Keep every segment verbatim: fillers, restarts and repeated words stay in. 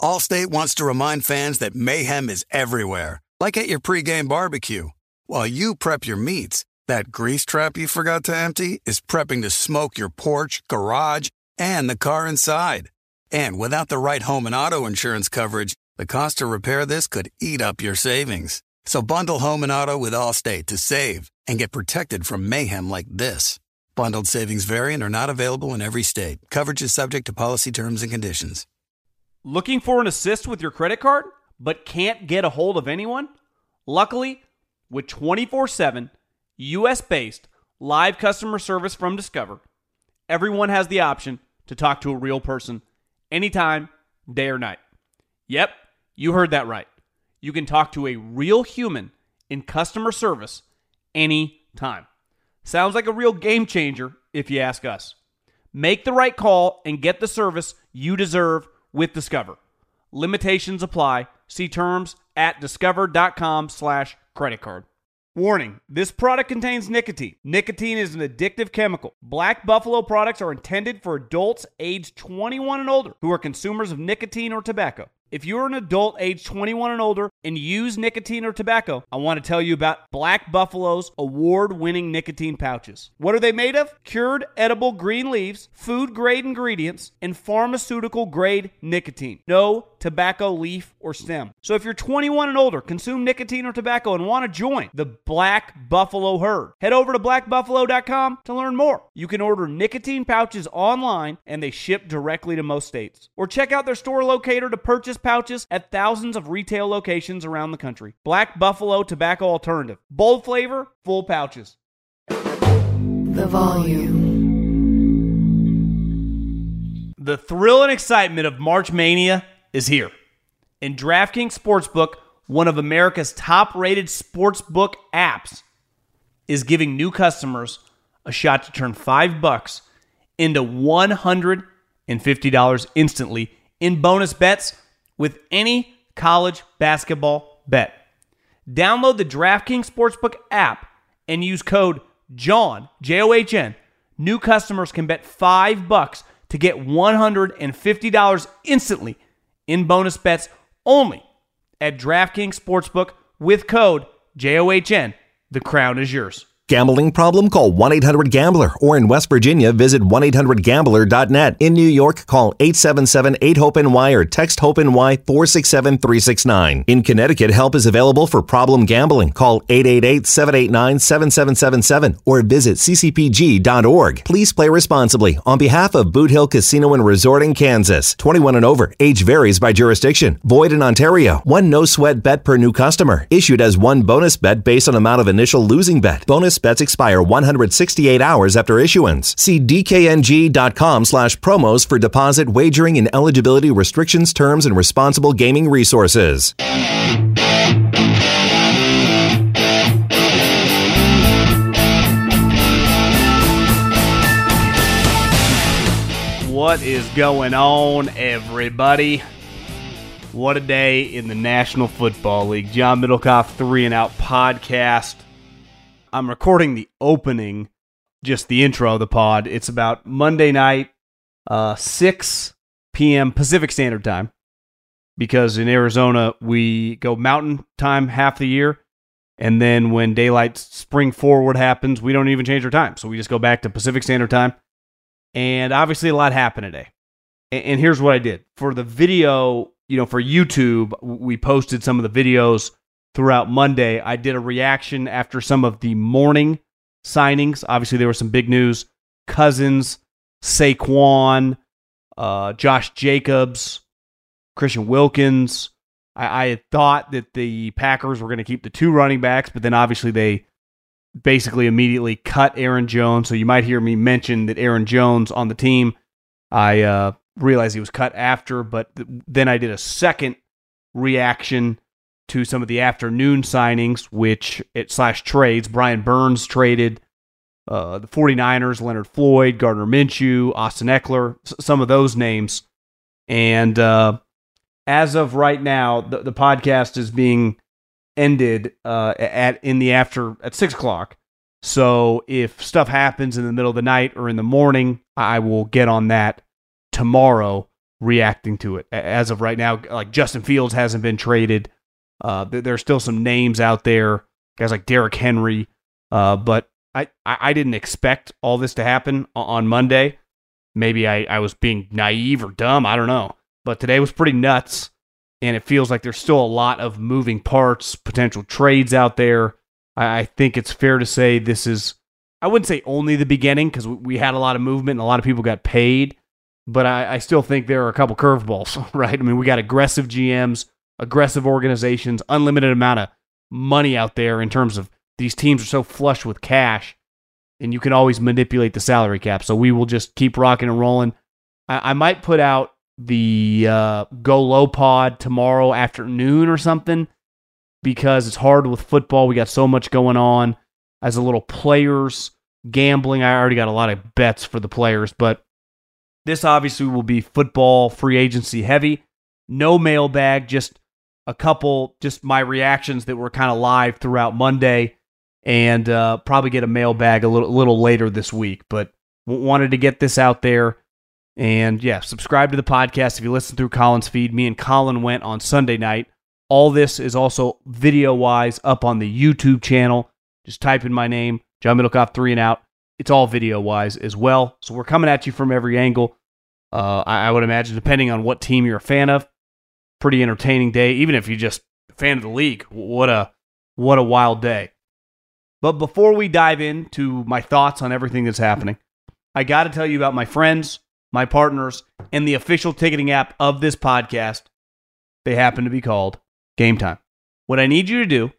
Allstate wants to remind fans that mayhem is everywhere, like at your pregame barbecue. While you prep your meats, that grease trap you forgot to empty is prepping to smoke your porch, garage, and the car inside. And without the right home and auto insurance coverage, the cost to repair this could eat up your savings. So bundle home and auto with Allstate to save and get protected from mayhem like this. Bundled savings vary and are not available in every state. Coverage is subject to policy terms and conditions. Looking for an assist with your credit card, but can't get a hold of anyone? Luckily, with twenty-four seven, U S-based live customer service from Discover, everyone has the option to talk to a real person anytime, day or night. Yep, you heard that right. You can talk to a real human in customer service anytime. Sounds like a real game changer if you ask us. Make the right call and get the service you deserve with Discover. Limitations apply. See terms at discover.com slash credit card. Warning, this product contains nicotine. Nicotine is an addictive chemical. Black Buffalo products are intended for adults aged twenty-one and older who are consumers of nicotine or tobacco. If you're an adult age twenty-one and older and use nicotine or tobacco, I want to tell you about Black Buffalo's award-winning nicotine pouches. What are they made of? Cured edible green leaves, food-grade ingredients, and pharmaceutical-grade nicotine. No tobacco leaf or stem. So if you're twenty-one and older, consume nicotine or tobacco, and want to join the Black Buffalo herd, head over to black buffalo dot com to learn more. You can order nicotine pouches online, and they ship directly to most states. Or check out their store locator to purchase pouches at thousands of retail locations around the country. Black Buffalo Tobacco Alternative. Bold flavor, full pouches. The volume. The thrill and excitement of March Mania is here. And DraftKings Sportsbook, one of America's top-rated sportsbook apps, is giving new customers a shot to turn five bucks into one hundred fifty dollars instantly in bonus bets with any college basketball bet. Download the DraftKings Sportsbook app and use code JOHN, J O H N. New customers can bet five bucks to get one hundred fifty dollars instantly in bonus bets only at DraftKings Sportsbook with code J O H N. The crown is yours. Gambling problem? Call one eight hundred gambler. Or in West Virginia, visit one eight hundred gambler dot net. In New York, call eight seven seven eight hope N Y or text HOPE-NY four six seven three six nine. In Connecticut, help is available for problem gambling. Call eight eight eight seven eight nine seven seven seven seven or visit c c p g dot org. Please play responsibly. On behalf of Boot Hill Casino and Resort in Kansas, twenty-one and over. Age varies by jurisdiction. Void in Ontario. One no-sweat bet per new customer. Issued as one bonus bet based on amount of initial losing bet. Bonus bets expire one hundred sixty-eight hours after issuance. See d k n g dot com slash promos for deposit, wagering, and eligibility restrictions, terms, and responsible gaming resources. What is going on, everybody? What a day in the National Football League. John Middlecoff, Three and Out podcast. I'm recording the opening, just the intro of the pod. It's about Monday night, uh, six p.m. Pacific Standard Time, because in Arizona, we go Mountain Time half the year, and then when daylight spring forward happens, we don't even change our time. So we just go back to Pacific Standard Time, and obviously a lot happened today. And, and here's what I did. For the video, you know, for YouTube, we posted some of the videos throughout Monday. I did a reaction after some of the morning signings. Obviously, there was some big news. Cousins, Saquon, uh, Josh Jacobs, Christian Wilkins. I, I had thought that the Packers were going to keep the two running backs, but then obviously they basically immediately cut Aaron Jones. So you might hear me mention that Aaron Jones on the team. I uh, realized he was cut after, but th- then I did a second reaction to some of the afternoon signings, which it slash trades. Brian Burns traded uh, the 49ers, Leonard Floyd, Gardner Minshew, Austin Eckler, s- some of those names. And uh, as of right now, the, the podcast is being ended uh, at in the after at six o'clock. So if stuff happens in the middle of the night or in the morning, I will get on that tomorrow reacting to it. As of right now, like Justin Fields hasn't been traded. Uh, there's still some names out there, guys like Derrick Henry. Uh, but I, I didn't expect all this to happen on Monday. Maybe I, I was being naive or dumb. I don't know. But today was pretty nuts. And it feels like there's still a lot of moving parts, potential trades out there. I, I think it's fair to say this is, I wouldn't say only the beginning, because we, we had a lot of movement and a lot of people got paid. But I, I still think there are a couple curveballs, right? I mean, we got aggressive G Ms, aggressive organizations, unlimited amount of money out there in terms of these teams are so flush with cash, and you can always manipulate the salary cap. So we will just keep rocking and rolling. I, I might put out the uh, Go Low pod tomorrow afternoon or something, because it's hard with football. We got so much going on. As a little players gambling, I already got a lot of bets for the players, but this obviously will be football free agency heavy. No mailbag, just a couple, just my reactions that were kind of live throughout Monday, and uh, probably get a mailbag a little, little later this week. But w- wanted to get this out there. And yeah, subscribe to the podcast if you listen through Colin's feed. Me and Colin went on Sunday night. All this is also video-wise up on the YouTube channel. Just type in my name, John Middlecoff, three and out. It's all video-wise as well. So we're coming at you from every angle. Uh, I, I would imagine, depending on what team you're a fan of, pretty entertaining day. Even if you're just a fan of the league, what a what a wild day. But before we dive into my thoughts on everything that's happening, I got to tell you about my friends, my partners, and the official ticketing app of this podcast. They happen to be called Game Time. What I need you to do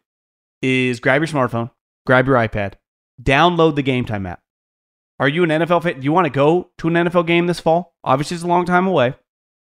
is grab your smartphone, grab your iPad, download the Game Time app. Are you an N F L fan? Do you want to go to an N F L game this fall? Obviously, it's a long time away.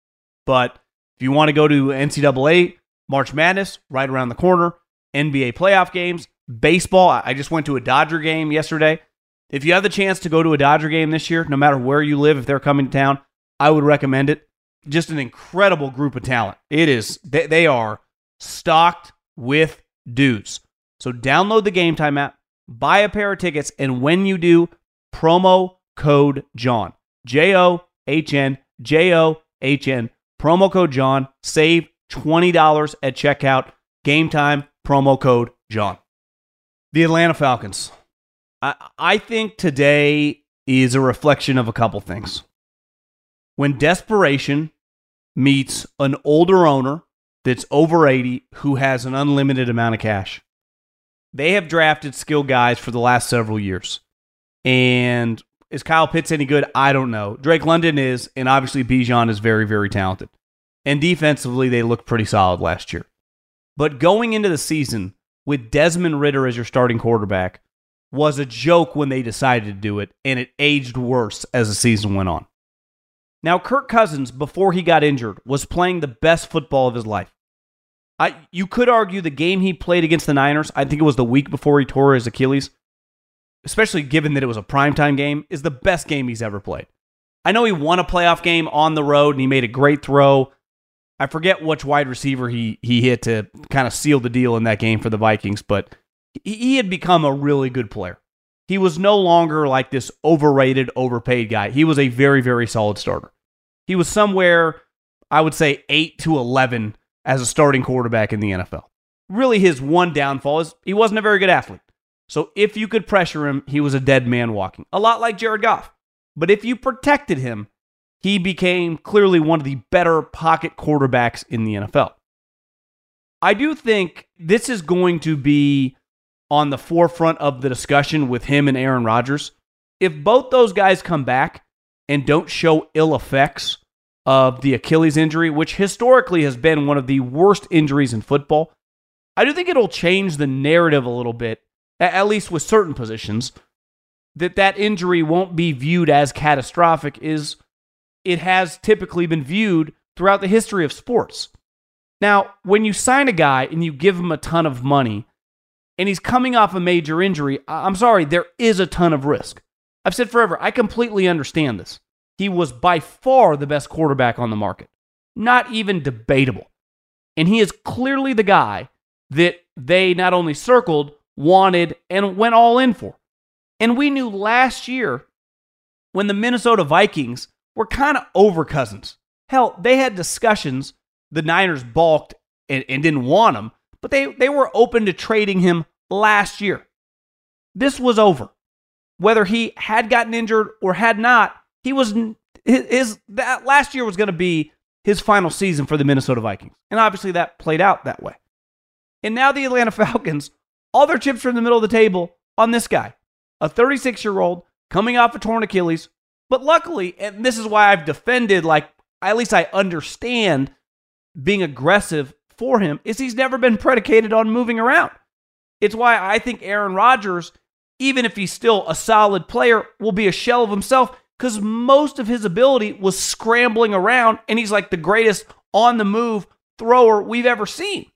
But if you want to go to N C double A, March Madness, right around the corner, N B A playoff games, baseball. I just went to a Dodger game yesterday. If you have the chance to go to a Dodger game this year, no matter where you live, if they're coming to town, I would recommend it. Just an incredible group of talent. It is. They, they are stocked with dudes. So download the Game Time app, buy a pair of tickets, and when you do, promo code John. J O H N, J O H N, promo code John. Save twenty dollars at checkout. Game Time, promo code John. The Atlanta Falcons. I, I think today is a reflection of a couple things. When desperation meets an older owner that's over eighty who has an unlimited amount of cash, they have drafted skilled guys for the last several years. And is Kyle Pitts any good? I don't know. Drake London is, and obviously Bijan is very, very talented. And defensively, they looked pretty solid last year. But going into the season with Desmond Ridder as your starting quarterback was a joke when they decided to do it, and it aged worse as the season went on. Now, Kirk Cousins, before he got injured, was playing the best football of his life. I, you could argue the game he played against the Niners, I think it was the week before he tore his Achilles, especially given that it was a primetime game, is the best game he's ever played. I know he won a playoff game on the road, and he made a great throw. I forget which wide receiver he, he hit to kind of seal the deal in that game for the Vikings, but he, he had become a really good player. He was no longer like this overrated, overpaid guy. He was a very, very solid starter. He was somewhere, I would say, eight to eleven as a starting quarterback in the N F L. Really, his one downfall is he wasn't a very good athlete. So if you could pressure him, he was a dead man walking. A lot like Jared Goff. But if you protected him, he became clearly one of the better pocket quarterbacks in the N F L. I do think this is going to be on the forefront of the discussion with him and Aaron Rodgers. If both those guys come back and don't show ill effects of the Achilles injury, which historically has been one of the worst injuries in football, I do think it'll change the narrative a little bit, at least with certain positions, that that injury won't be viewed as catastrophic as it has typically been viewed throughout the history of sports. Now, when you sign a guy and you give him a ton of money, and he's coming off a major injury, I'm sorry, there is a ton of risk. I've said forever, I completely understand this. He was by far the best quarterback on the market. Not even debatable. And he is clearly the guy that they not only circled, wanted, and went all in for. And we knew last year when the Minnesota Vikings were kind of over Cousins. Hell, they had discussions. The Niners balked and, and didn't want him, but they, they were open to trading him last year. This was over. Whether he had gotten injured or had not, he was his, his that last year was going to be his final season for the Minnesota Vikings. And obviously that played out that way. And now the Atlanta Falcons, all their chips are in the middle of the table on this guy, a thirty-six-year-old coming off a torn Achilles. But luckily, and this is why I've defended, like, at least I understand being aggressive for him, is he's never been predicated on moving around. It's why I think Aaron Rodgers, even if he's still a solid player, will be a shell of himself because most of his ability was scrambling around, and he's like the greatest on-the-move thrower we've ever seen.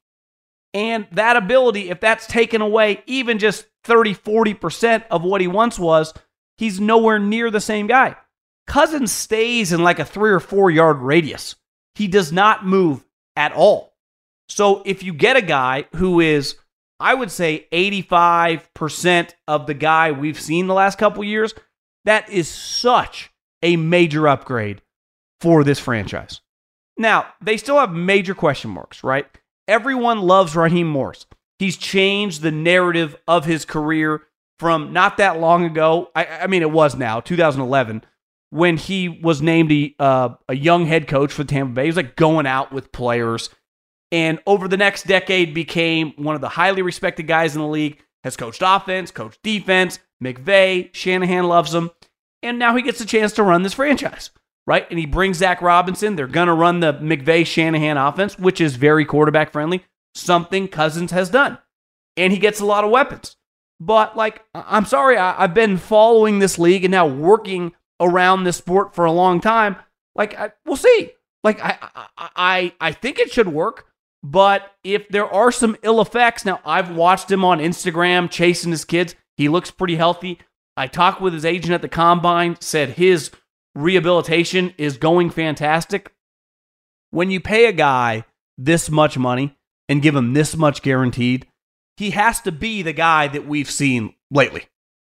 And that ability, if that's taken away even just thirty, forty percent of what he once was, he's nowhere near the same guy. Cousins stays in like a three or four yard radius. He does not move at all. So if you get a guy who is, I would say, eighty-five percent of the guy we've seen the last couple years, that is such a major upgrade for this franchise. Now, they still have major question marks, right? Everyone loves Raheem Morris. He's changed the narrative of his career from not that long ago. I, I mean, it was now, two thousand eleven, when he was named a, uh, a young head coach for Tampa Bay. He was like going out with players. And over the next decade became one of the highly respected guys in the league, has coached offense, coached defense, McVay, Shanahan loves him. And now he gets a chance to run this franchise, right? And he brings Zach Robinson. They're going to run the McVay-Shanahan offense, which is very quarterback-friendly, something Cousins has done. And he gets a lot of weapons. But, like, I'm sorry, I, I've been following this league and now working around this sport for a long time. Like, I, we'll see. Like, I, I, I, I think it should work. But if there are some ill effects, now I've watched him on Instagram chasing his kids. He looks pretty healthy. I talked with his agent at the Combine, said his rehabilitation is going fantastic. When you pay a guy this much money and give him this much guaranteed, he has to be the guy that we've seen lately.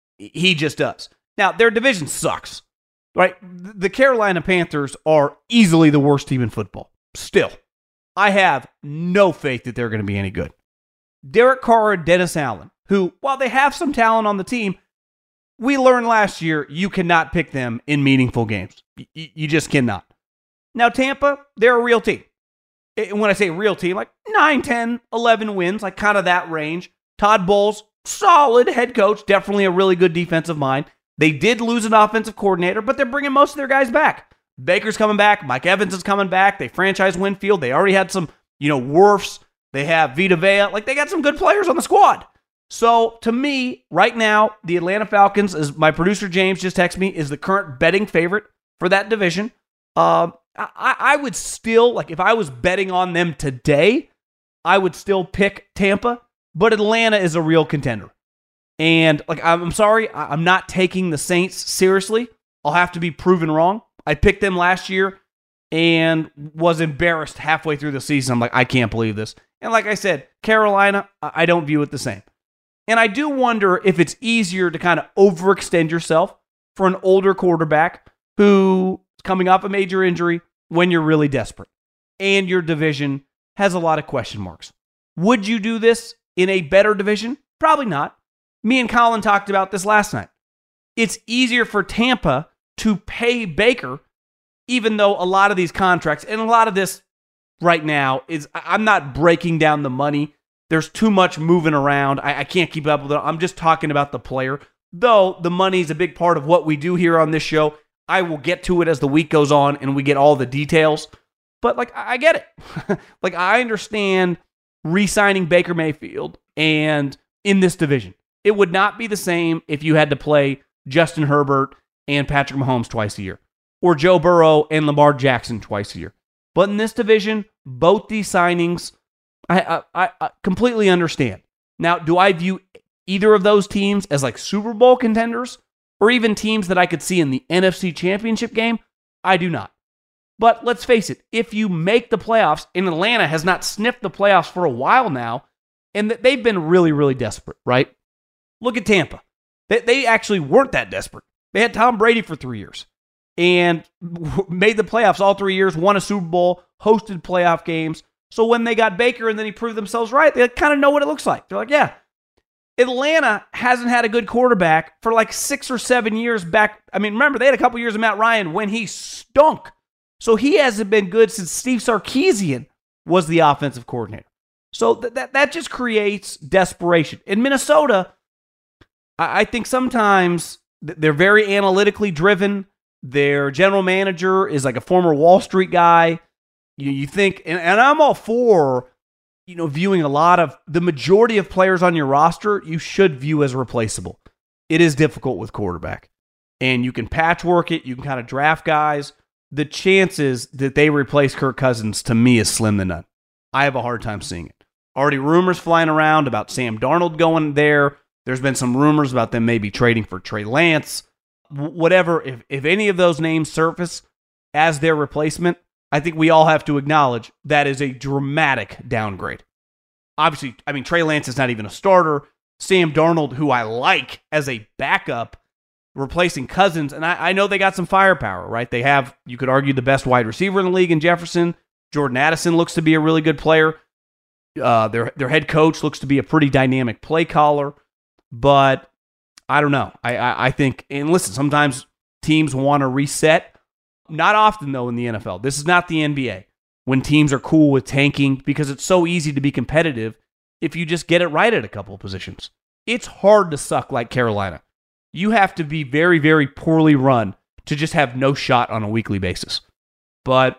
He just does. Now, their division sucks, right? The Carolina Panthers are easily the worst team in football. Still, I have no faith that they're going to be any good. Derek Carr and Dennis Allen, who, while they have some talent on the team, we learned last year you cannot pick them in meaningful games. Y- you just cannot. Now, Tampa, they're a real team. And when I say real team, like nine, ten, eleven wins, like kind of that range. Todd Bowles, solid head coach, definitely a really good defensive mind. They did lose an offensive coordinator, but they're bringing most of their guys back. Baker's coming back. Mike Evans is coming back. They franchise Winfield. They already had some, you know, Wirfs. They have Vita Vea. Like, they got some good players on the squad. So, to me, right now, the Atlanta Falcons, as my producer James just texted me, is the current betting favorite for that division. Um, I, I would still, like, if I was betting on them today, I would still pick Tampa, but Atlanta is a real contender. And, like, I'm sorry, I'm not taking the Saints seriously. I'll have to be proven wrong. I picked them last year and was embarrassed halfway through the season. I'm like, I can't believe this. And like I said, Carolina, I don't view it the same. And I do wonder if it's easier to kind of overextend yourself for an older quarterback who's coming off a major injury when you're really desperate and your division has a lot of question marks. Would you do this in a better division? Probably not. Me and Colin talked about this last night. It's easier for Tampa to pay Baker, even though a lot of these contracts, and a lot of this right now is, I'm not breaking down the money. There's too much moving around. I, I can't keep up with it. I'm just talking about the player. Though the money is a big part of what we do here on this show. I will get to it as the week goes on and we get all the details. But, like, I get it. Like, I understand re-signing Baker Mayfield and in this division. It would not be the same if you had to play Justin Herbert and Patrick Mahomes twice a year, or Joe Burrow and Lamar Jackson twice a year. But in this division, both these signings, I, I, I completely understand. Now, do I view either of those teams as like Super Bowl contenders, or even teams that I could see in the N F C Championship game? I do not. But let's face it, if you make the playoffs, and Atlanta has not sniffed the playoffs for a while now, and they've been really, really desperate, right? Look at Tampa. They, they actually weren't that desperate. They had Tom Brady for three years. and made the playoffs all three years, won a Super Bowl, hosted playoff games. So when they got Baker and then he proved themselves right, they kind of know what it looks like. They're like, yeah, Atlanta hasn't had a good quarterback for like six or seven years back. I mean, remember, they had a couple years of Matt Ryan when he stunk. So he hasn't been good since Steve Sarkisian was the offensive coordinator. So th- that, that just creates desperation. In Minnesota, I, I think sometimes th- they're very analytically driven. Their general manager is like a former Wall Street guy. You, you think, and, and I'm all for, you know, viewing a lot of the majority of players on your roster, you should view as replaceable. It is difficult with quarterback. And you can patchwork it. You can kind of draft guys. The chances that they replace Kirk Cousins, to me, is slim to none. I have a hard time seeing it. Already rumors flying around about Sam Darnold going there. There's been some rumors about them maybe trading for Trey Lance. W- whatever, if, if any of those names surface as their replacement, I think we all have to acknowledge that is a dramatic downgrade. Obviously, I mean, Trey Lance is not even a starter. Sam Darnold, who I like as a backup, replacing Cousins, and I, I know they got some firepower, right? They have, you could argue, the best wide receiver in the league in Jefferson. Jordan Addison looks to be a really good player. Uh, their their head coach looks to be a pretty dynamic play caller, but I don't know. I, I, I think, and listen, sometimes teams want to reset. Not often, though, in the N F L. This is not the N B A, when teams are cool with tanking because it's so easy to be competitive if you just get it right at a couple of positions. It's hard to suck like Carolina. You have to be very, very poorly run to just have no shot on a weekly basis. But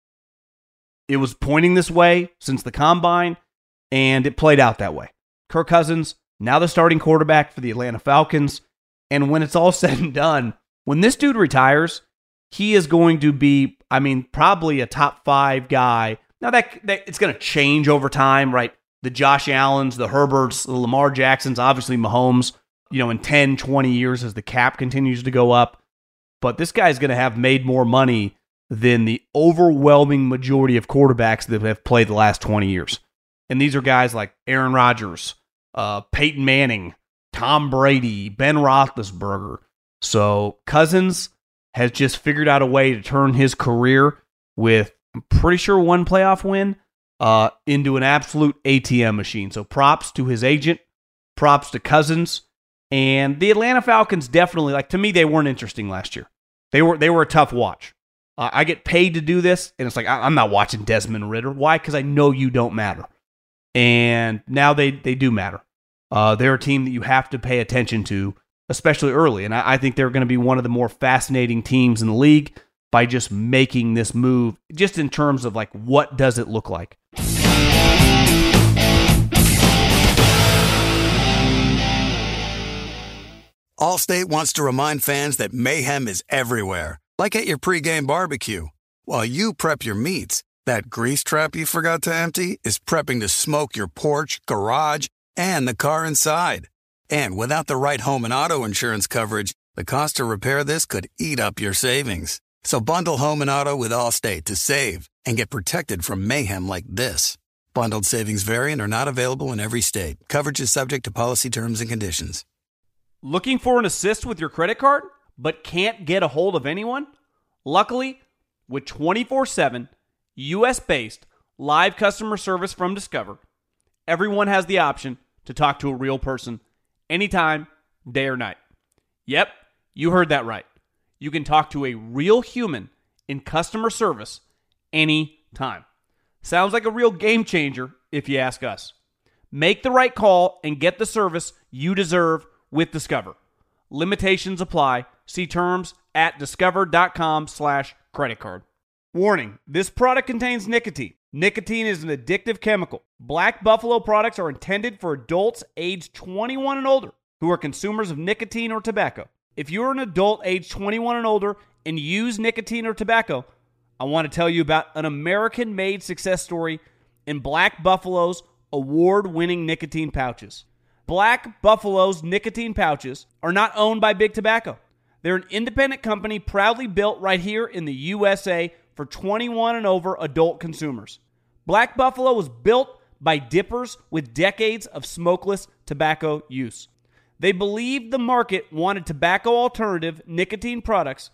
it was pointing this way since the combine, and it played out that way. Kirk Cousins, now the starting quarterback for the Atlanta Falcons. And when it's all said and done, when this dude retires, he is going to be, I mean, probably a top five guy. Now, that, that it's going to change over time, right? The Josh Allens, the Herberts, the Lamar Jacksons, obviously Mahomes, you know, in ten, twenty years as the cap continues to go up. But this guy's going to have made more money than the overwhelming majority of quarterbacks that have played the last twenty years. And these are guys like Aaron Rodgers, uh, Peyton Manning, Tom Brady, Ben Roethlisberger. So Cousins has just figured out a way to turn his career with, I'm pretty sure, one playoff win uh, into an absolute A T M machine. So props to his agent, props to Cousins. And the Atlanta Falcons definitely, like, to me, they weren't interesting last year. They were they were a tough watch. Uh, I get paid to do this, and it's like, I, I'm not watching Desmond Ridder. Why? Because I know you don't matter. And now they, they do matter. Uh, they're a team that you have to pay attention to, especially early. And I, I think they're going to be one of the more fascinating teams in the league by just making this move, just in terms of, like, what does it look like? Allstate wants to remind fans that mayhem is everywhere, like at your pregame barbecue. While you prep your meats, that grease trap you forgot to empty is prepping to smoke your porch, garage, and the car inside. And without the right home and auto insurance coverage, the cost to repair this could eat up your savings. So bundle home and auto with Allstate to save and get protected from mayhem like this. Bundled savings vary and are not available in every state. Coverage is subject to policy terms and conditions. Looking for an assist with your credit card, but can't get a hold of anyone? Luckily, with twenty-four seven, U S-based live customer service from Discover, everyone has the option to talk to a real person anytime, day or night. Yep, you heard that right. You can talk to a real human in customer service anytime. Sounds like a real game changer if you ask us. Make the right call and get the service you deserve with Discover. Limitations apply. See terms at discover.com slash credit card. Warning, this product contains nicotine. Nicotine is an addictive chemical. Black Buffalo products are intended for adults aged twenty-one and older who are consumers of nicotine or tobacco. If you're an adult aged twenty-one and older and use nicotine or tobacco, I want to tell you about an American-made success story in Black Buffalo's award-winning nicotine pouches. Black Buffalo's nicotine pouches are not owned by Big Tobacco. They're an independent company proudly built right here in the U S A for twenty-one and over adult consumers. Black Buffalo was built by dippers with decades of smokeless tobacco use. They believed the market wanted tobacco alternative nicotine products,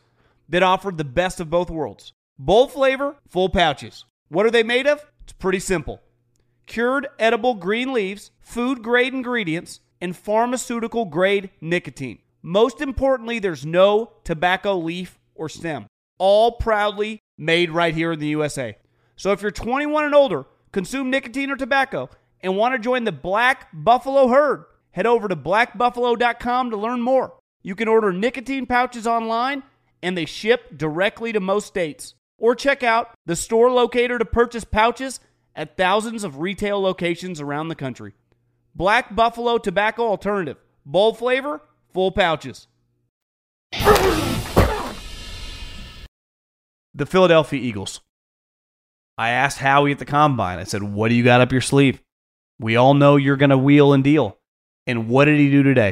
that offered the best of both worlds. Bold flavor, full pouches. What are they made of? It's pretty simple. Cured edible green leaves, food-grade ingredients, and pharmaceutical-grade nicotine. Most importantly, there's no tobacco leaf or stem. All proudly made right here in the U S A. So if you're twenty-one and older, consume nicotine or tobacco, and want to join the Black Buffalo herd, head over to black buffalo dot com to learn more. You can order nicotine pouches online, and they ship directly to most states. Or check out the store locator to purchase pouches at thousands of retail locations around the country. Black Buffalo Tobacco Alternative. Bold flavor, full pouches. The Philadelphia Eagles. I asked Howie at the Combine. I said, what do you got up your sleeve? We all know you're going to wheel and deal. And what did he do today?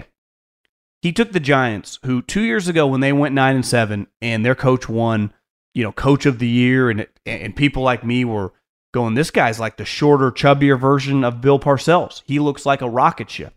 He took the Giants, who two years ago when they went nine and seven and their coach won, you know, coach of the year, and and people like me were going, this guy's like the shorter, chubbier version of Bill Parcells. He looks like a rocket ship.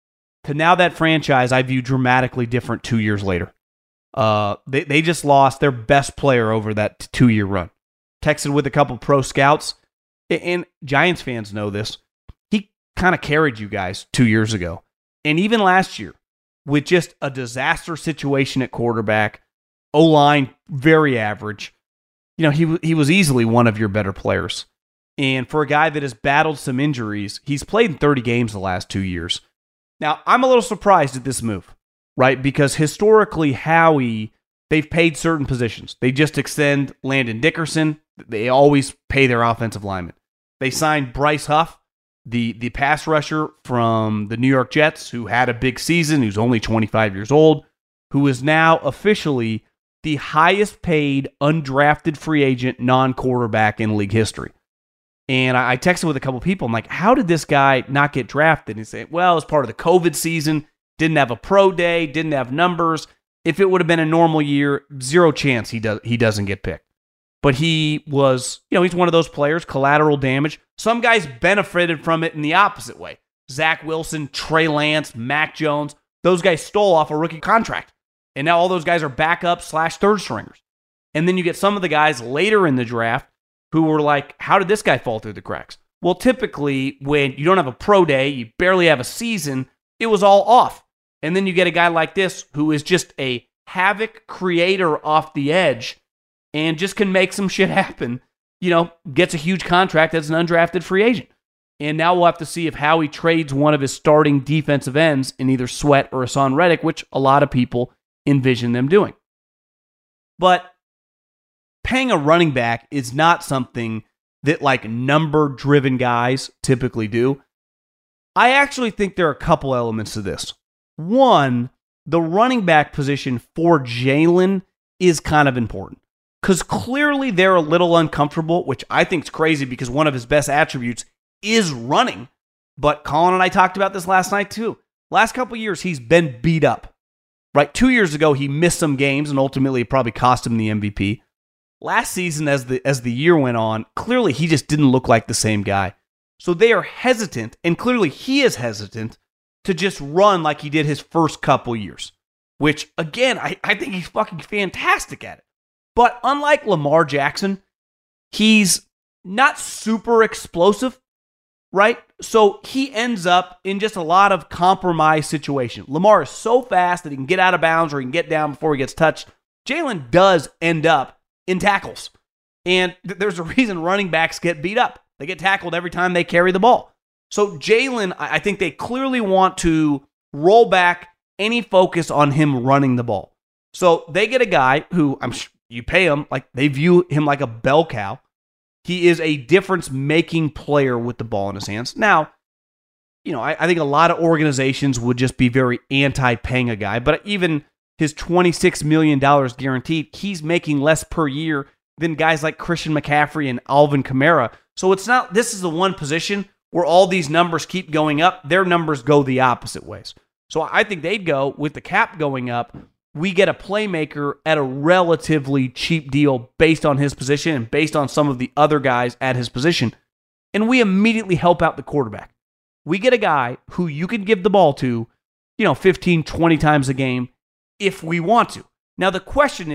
To now that franchise I view dramatically different two years later. Uh, they, they just lost their best player over that two-year run. Texted with a couple pro scouts, and Giants fans know this. He kind of carried you guys two years ago. And even last year, with just a disaster situation at quarterback, O-line very average, you know, he he was easily one of your better players. And for a guy that has battled some injuries, he's played in thirty games the last two years. Now, I'm a little surprised at this move, right? Because historically, Howie, they've paid certain positions. They just extend Landon Dickerson. They always pay their offensive linemen. They signed Bryce Huff, the, the pass rusher from the New York Jets, who had a big season, who's only twenty-five years old, who is now officially the highest paid undrafted free agent non-quarterback in league history. And I texted with a couple people. I'm like, how did this guy not get drafted? And he said, well, it's part of the COVID season, didn't have a pro day, didn't have numbers. If it would have been a normal year, zero chance he does he doesn't get picked. But he was, you know, he's one of those players, collateral damage. Some guys benefited from it in the opposite way. Zach Wilson, Trey Lance, Mac Jones, those guys stole off a rookie contract. And now all those guys are backup slash third stringers. And then you get some of the guys later in the draft who were like, how did this guy fall through the cracks? Well, typically when you don't have a pro day, you barely have a season, it was all off. And then you get a guy like this who is just a havoc creator off the edge and just can make some shit happen, you know, gets a huge contract as an undrafted free agent. And now we'll have to see if Howie trades one of his starting defensive ends in either Sweat or Hassan Reddick, which a lot of people envision them doing. But paying a running back is not something that like number-driven guys typically do. I actually think there are a couple elements to this. One, the running back position for Jalen is kind of important because clearly they're a little uncomfortable, which I think is crazy because one of his best attributes is running. But Colin and I talked about this last night too. Last couple years, he's been beat up. Right, two years ago, he missed some games and ultimately it probably cost him the M V P. Last season, as the as the year went on, clearly he just didn't look like the same guy. So they are hesitant, and clearly he is hesitant, to just run like he did his first couple years. Which, again, I, I think he's fucking fantastic at it. But unlike Lamar Jackson, he's not super explosive, right? So he ends up in just a lot of compromise situation. Lamar is so fast that he can get out of bounds or he can get down before he gets touched. Jalen does end up in tackles. And th- there's a reason running backs get beat up. They get tackled every time they carry the ball. So Jalen, I-, I think they clearly want to roll back any focus on him running the ball. So they get a guy who, I'm sure you pay him, like they view him like a bell cow. He is a difference-making player with the ball in his hands. Now, you know, I, I think a lot of organizations would just be very anti-paying a guy, but even his twenty-six million dollars guaranteed, he's making less per year than guys like Christian McCaffrey and Alvin Kamara. So it's not, this is the one position where all these numbers keep going up. Their numbers go the opposite ways. So I think they'd go with the cap going up. We get a playmaker at a relatively cheap deal based on his position and based on some of the other guys at his position. And we immediately help out the quarterback. We get a guy who you can give the ball to, you know, fifteen, twenty times a game if we want to. Now, the question is,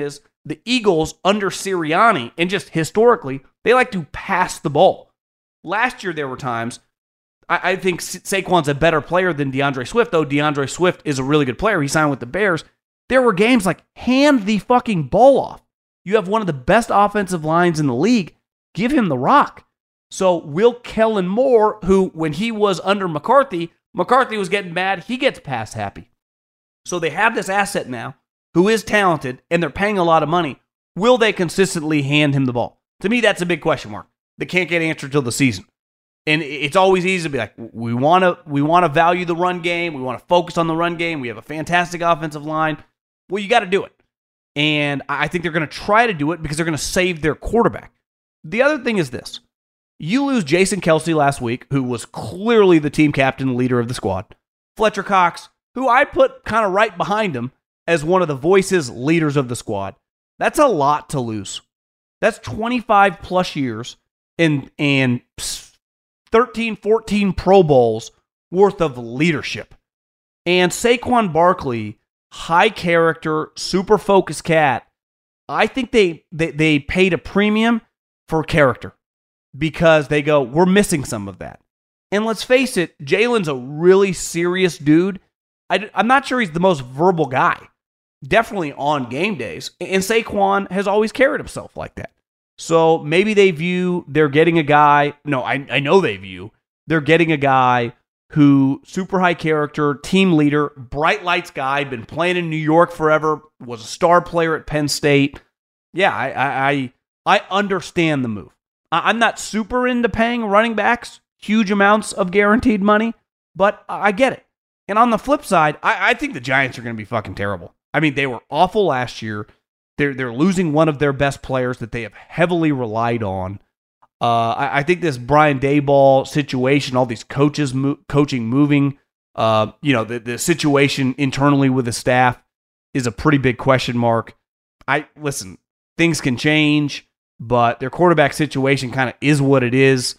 the Eagles under Sirianni, and just historically, they like to pass the ball. Last year, there were times, I, I think Sa- Saquon's a better player than DeAndre Swift, though DeAndre Swift is a really good player. He signed with the Bears. There were games like, hand the fucking ball off. You have one of the best offensive lines in the league. Give him the rock. So will Kellen Moore, who when he was under McCarthy, McCarthy was getting mad, he gets pass happy. So they have this asset now who is talented, and they're paying a lot of money. Will they consistently hand him the ball? To me, that's a big question mark. They can't get answered till the season. And it's always easy to be like, we want to we want to value the run game. We want to focus on the run game. We have a fantastic offensive line. Well, you got to do it. And I think they're going to try to do it because they're going to save their quarterback. The other thing is this. You lose Jason Kelce last week, who was clearly the team captain, leader of the squad. Fletcher Cox, who I put kind of right behind him as one of the voices, leaders of the squad. That's a lot to lose. That's twenty-five plus years and, and thirteen, fourteen Pro Bowls worth of leadership. And Saquon Barkley, high character, super focused cat, I think they, they, they paid a premium for character. Because they go, we're missing some of that. And let's face it, Jalen's a really serious dude. I, I'm not sure he's the most verbal guy. Definitely on game days. And Saquon has always carried himself like that. So maybe they view they're getting a guy. No, I, I know they view they're getting a guy who, super high character, team leader, bright lights guy, been playing in New York forever, was a star player at Penn State. Yeah, I I, I, I understand the move. I'm not super into paying running backs huge amounts of guaranteed money, but I get it. And on the flip side, I, I think the Giants are going to be fucking terrible. I mean, they were awful last year. They're they're losing one of their best players that they have heavily relied on. Uh, I, I think this Brian Daboll situation, all these coaches mo- coaching moving, uh, you know, the, the situation internally with the staff is a pretty big question mark. I listen, things can change. But their quarterback situation kind of is what it is.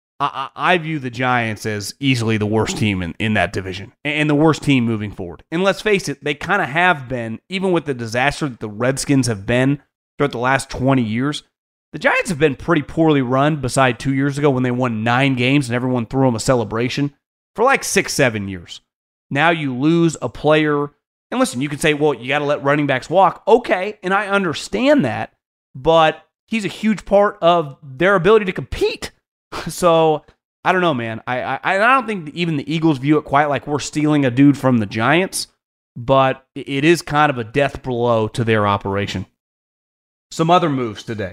I, I, I view the Giants as easily the worst team in, in that division and the worst team moving forward. And let's face it, they kind of have been, even with the disaster that the Redskins have been throughout the last twenty years, the Giants have been pretty poorly run beside two years ago when they won nine games and everyone threw them a celebration for like six, seven years. Now you lose a player. And listen, you can say, well, you got to let running backs walk. Okay, and I understand that, but he's a huge part of their ability to compete. So, I don't know, man. I, I I don't think even the Eagles view it quite like we're stealing a dude from the Giants, but it is kind of a death blow to their operation. Some other moves today.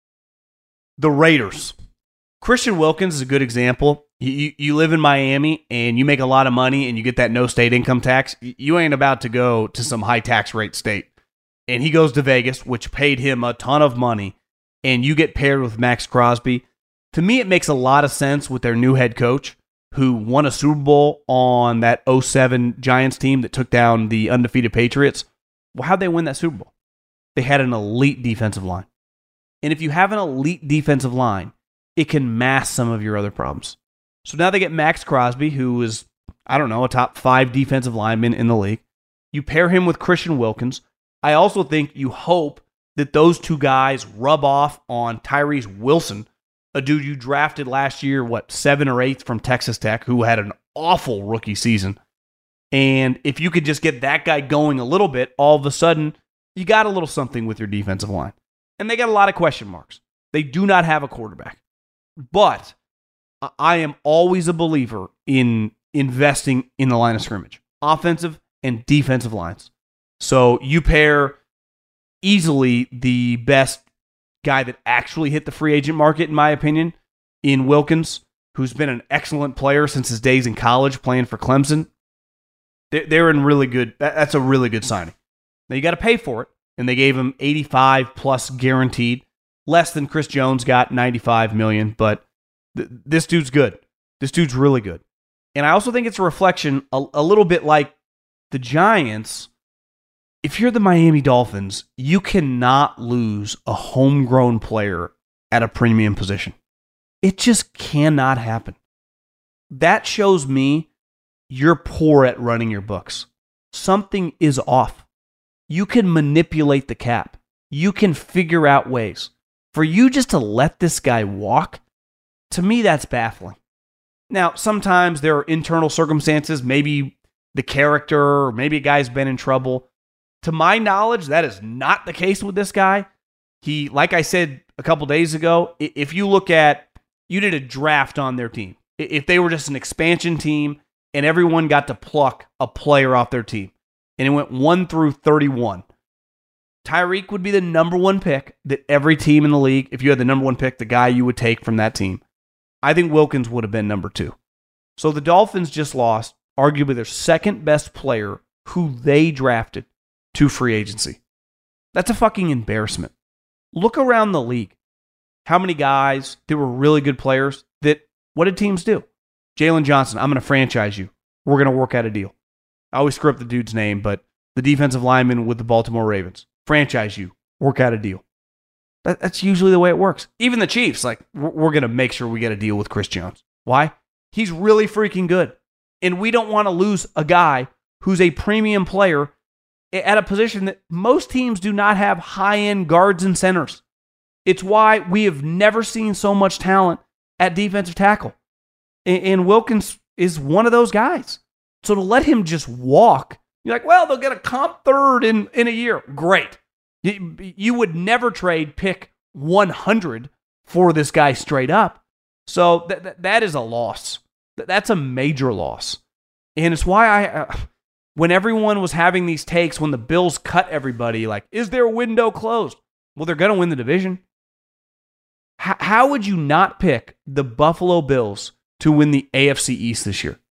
The Raiders. Christian Wilkins is a good example. You, you, you live in Miami and you make a lot of money and you get that no state income tax. You ain't about to go to some high tax rate state. And he goes to Vegas, which paid him a ton of money, and you get paired with Max Crosby. To me, it makes a lot of sense with their new head coach, who won a Super Bowl on that oh seven Giants team that took down the undefeated Patriots. Well, how'd they win that Super Bowl? They had an elite defensive line. And if you have an elite defensive line, it can mask some of your other problems. So now they get Max Crosby, who is, I don't know, a top five defensive lineman in the league. You pair him with Christian Wilkins. I also think you hope that those two guys rub off on Tyrese Wilson, a dude you drafted last year, what, seven or eighth from Texas Tech, who had an awful rookie season. And if you could just get that guy going a little bit, all of a sudden, you got a little something with your defensive line. And they got a lot of question marks. They do not have a quarterback. But I am always a believer in investing in the line of scrimmage, offensive and defensive lines. So you pair easily the best guy that actually hit the free agent market, in my opinion, in Wilkins, who's been an excellent player since his days in college playing for Clemson. They're in really good, that's a really good signing. Now you got to pay for it, and they gave him eighty-five plus guaranteed, less than Chris Jones got, ninety-five million, but th- this dude's good. This dude's really good. And I also think it's a reflection, a, a little bit like the Giants. If you're the Miami Dolphins, you cannot lose a homegrown player at a premium position. It just cannot happen. That shows me you're poor at running your books. Something is off. You can manipulate the cap. you can figure out ways. For you just to let this guy walk, to me, that's baffling. Now, sometimes there are internal circumstances, maybe the character, or maybe a guy's been in trouble. To my knowledge, that is not the case with this guy. He, like I said a couple days ago, if you look at, you did a draft on their team. If they were just an expansion team and everyone got to pluck a player off their team, and it went one through thirty-one, Tyreek would be the number one pick that every team in the league, if you had the number one pick, the guy you would take from that team. I think Wilkins would have been number two. So the Dolphins just lost arguably their second best player who they drafted to free agency. That's a fucking embarrassment. Look around the league. How many guys that were really good players that, what did teams do? Jalen Johnson, I'm going to franchise you. We're going to work out a deal. I always screw up the dude's name, but the defensive lineman with the Baltimore Ravens. Franchise you. Work out a deal. That, that's usually the way it works. Even the Chiefs, like, we're, we're going to make sure we get a deal with Chris Jones. Why? He's really freaking good. And we don't want to lose a guy who's a premium player at a position that most teams do not have high-end guards and centers. It's why we have never seen so much talent at defensive tackle. And, and Wilkins is one of those guys. So to let him just walk, you're like, well, they'll get a comp third in, in a year. Great. You, you would never trade pick one hundred for this guy straight up. So th- th- that is a loss. Th- that's a major loss. And it's why I, uh, when everyone was having these takes, when the Bills cut everybody, like, is their window closed? Well, they're going to win the division. H- how would you not pick the Buffalo Bills to win the A F C East this year?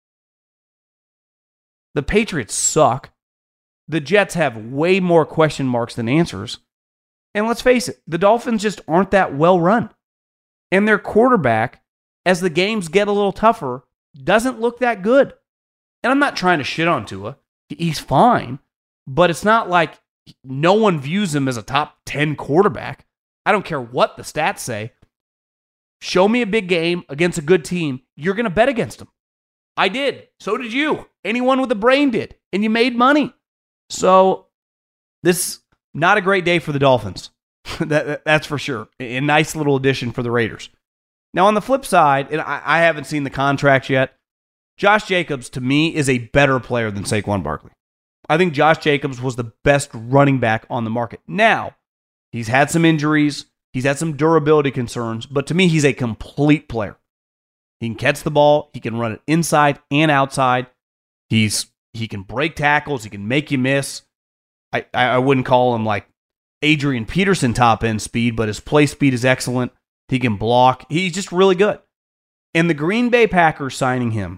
The Patriots suck. The Jets have way more question marks than answers. And let's face it, the Dolphins just aren't that well run. And their quarterback, as the games get a little tougher, doesn't look that good. And I'm not trying to shit on Tua. He's fine. But it's not like no one views him as a top ten quarterback. I don't care what the stats say. Show me a big game against a good team. You're going to bet against them. I did. So did you. Anyone with a brain did. And you made money. So this is not a great day for the Dolphins. that, that's for sure. A nice little addition for the Raiders. Now on the flip side, and I, I haven't seen the contract yet, Josh Jacobs to me is a better player than Saquon Barkley. I think Josh Jacobs was the best running back on the market. Now, he's had some injuries. He's had some durability concerns. But to me, he's a complete player. He can catch the ball. He can run it inside and outside. He's He can break tackles. He can make you miss. I, I wouldn't call him like Adrian Peterson top-end speed, but his play speed is excellent. He can block. He's just really good. And the Green Bay Packers signing him,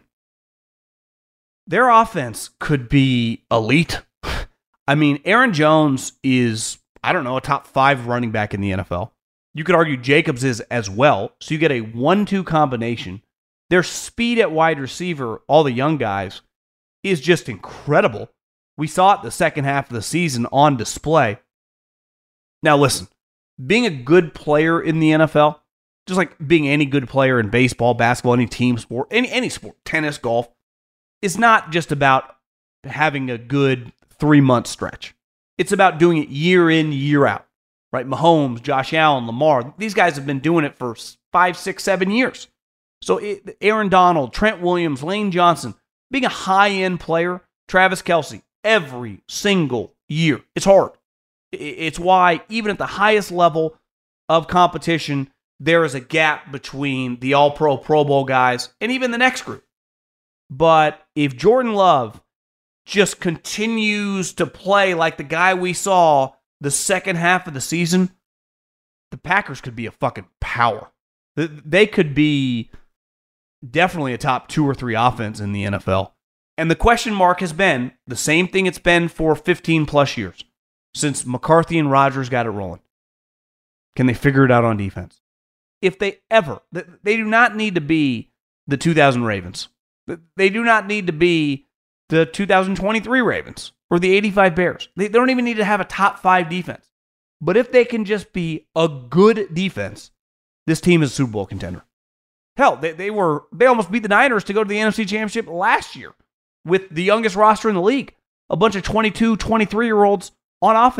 their offense could be elite. I mean, Aaron Jones is, I don't know, a top five running back in the N F L. You could argue Jacobs is as well. So you get a one two combination. Their speed at wide receiver, all the young guys, is just incredible. We saw it the second half of the season on display. Now listen, being a good player in the N F L, just like being any good player in baseball, basketball, any team sport, any, any sport, tennis, golf, is not just about having a good three-month stretch. It's about doing it year in, year out. Right? Mahomes, Josh Allen, Lamar, these guys have been doing it for five, six, seven years. So it, Aaron Donald, Trent Williams, Lane Johnson, being a high-end player, Travis Kelce, every single year. It's hard. It's why, even at the highest level of competition, there is a gap between the All-Pro, Pro Bowl guys, and even the next group. But if Jordan Love just continues to play like the guy we saw the second half of the season, the Packers could be a fucking power. They could be definitely a top two or three offense in the N F L. And the question mark has been the same thing it's been for fifteen plus years since McCarthy and Rodgers got it rolling. Can they figure it out on defense? If they ever, they do not need to be the two thousand Ravens. They do not need to be the two thousand twenty-three Ravens or the eighty-five Bears. They don't even need to have a top five defense. But if they can just be a good defense, this team is a Super Bowl contender. Hell, they, they were they almost beat the Niners to go to the N F C Championship last year with the youngest roster in the league. A bunch of twenty-two, twenty-three-year-olds on offense.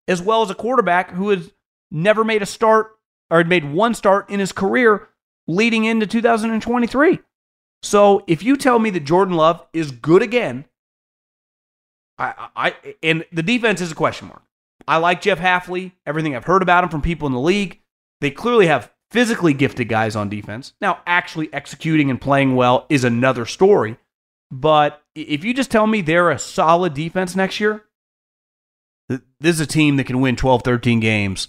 as well as a quarterback who has never made a start or had made one start in his career leading into two thousand twenty-three. So if you tell me that Jordan Love is good again, I, I and the defense is a question mark. I like Jeff Hafley, everything I've heard about him from people in the league. They clearly have physically gifted guys on defense. Now, actually executing and playing well is another story. But if you just tell me they're a solid defense next year, this is a team that can win twelve, thirteen games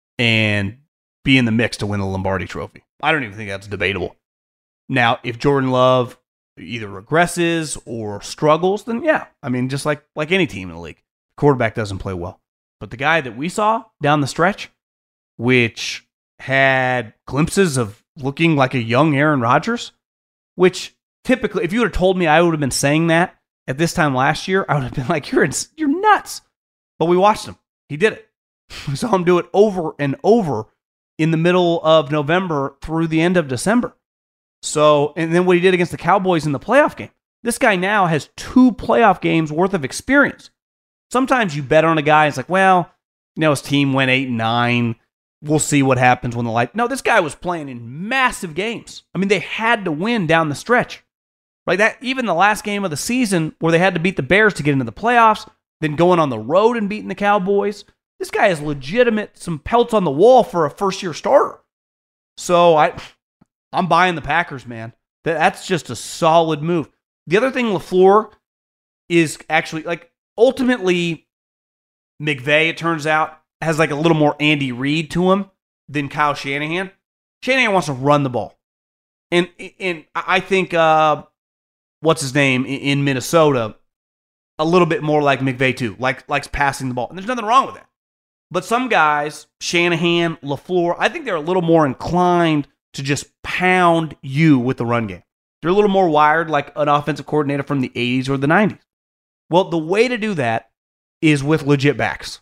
and be in the mix to win the Lombardi Trophy. I don't even think that's debatable. Now, if Jordan Love either regresses or struggles, then yeah, I mean, just like, like any team in the league, quarterback doesn't play well. But the guy that we saw down the stretch, which had glimpses of looking like a young Aaron Rodgers, which typically, if you would have told me I would have been saying that at this time last year, I would have been like, you're, in, you're nuts. But we watched him. He did it. We saw him do it over and over in the middle of November through the end of December. So, and then what he did against the Cowboys in the playoff game. This guy now has two playoff games worth of experience. Sometimes you bet on a guy, it's like, well, you know, his team went eight and nine. We'll see what happens when the light. No, this guy was playing in massive games. I mean, they had to win down the stretch. Right? That even the last game of the season where they had to beat the Bears to get into the playoffs, then going on the road and beating the Cowboys. This guy has legitimate some pelts on the wall for a first-year starter. So I I'm buying the Packers, man. That, that's just a solid move. The other thing LaFleur is actually, like, ultimately, McVay, it turns out, has like a little more Andy Reid to him than Kyle Shanahan. Shanahan wants to run the ball. And, and I think, uh, what's his name, in Minnesota, a little bit more like McVay too, like likes passing the ball. And there's nothing wrong with that. But some guys, Shanahan, LaFleur, I think they're a little more inclined to just pound you with the run game. They're a little more wired like an offensive coordinator from the eighties or the nineties. Well, the way to do that is with legit backs.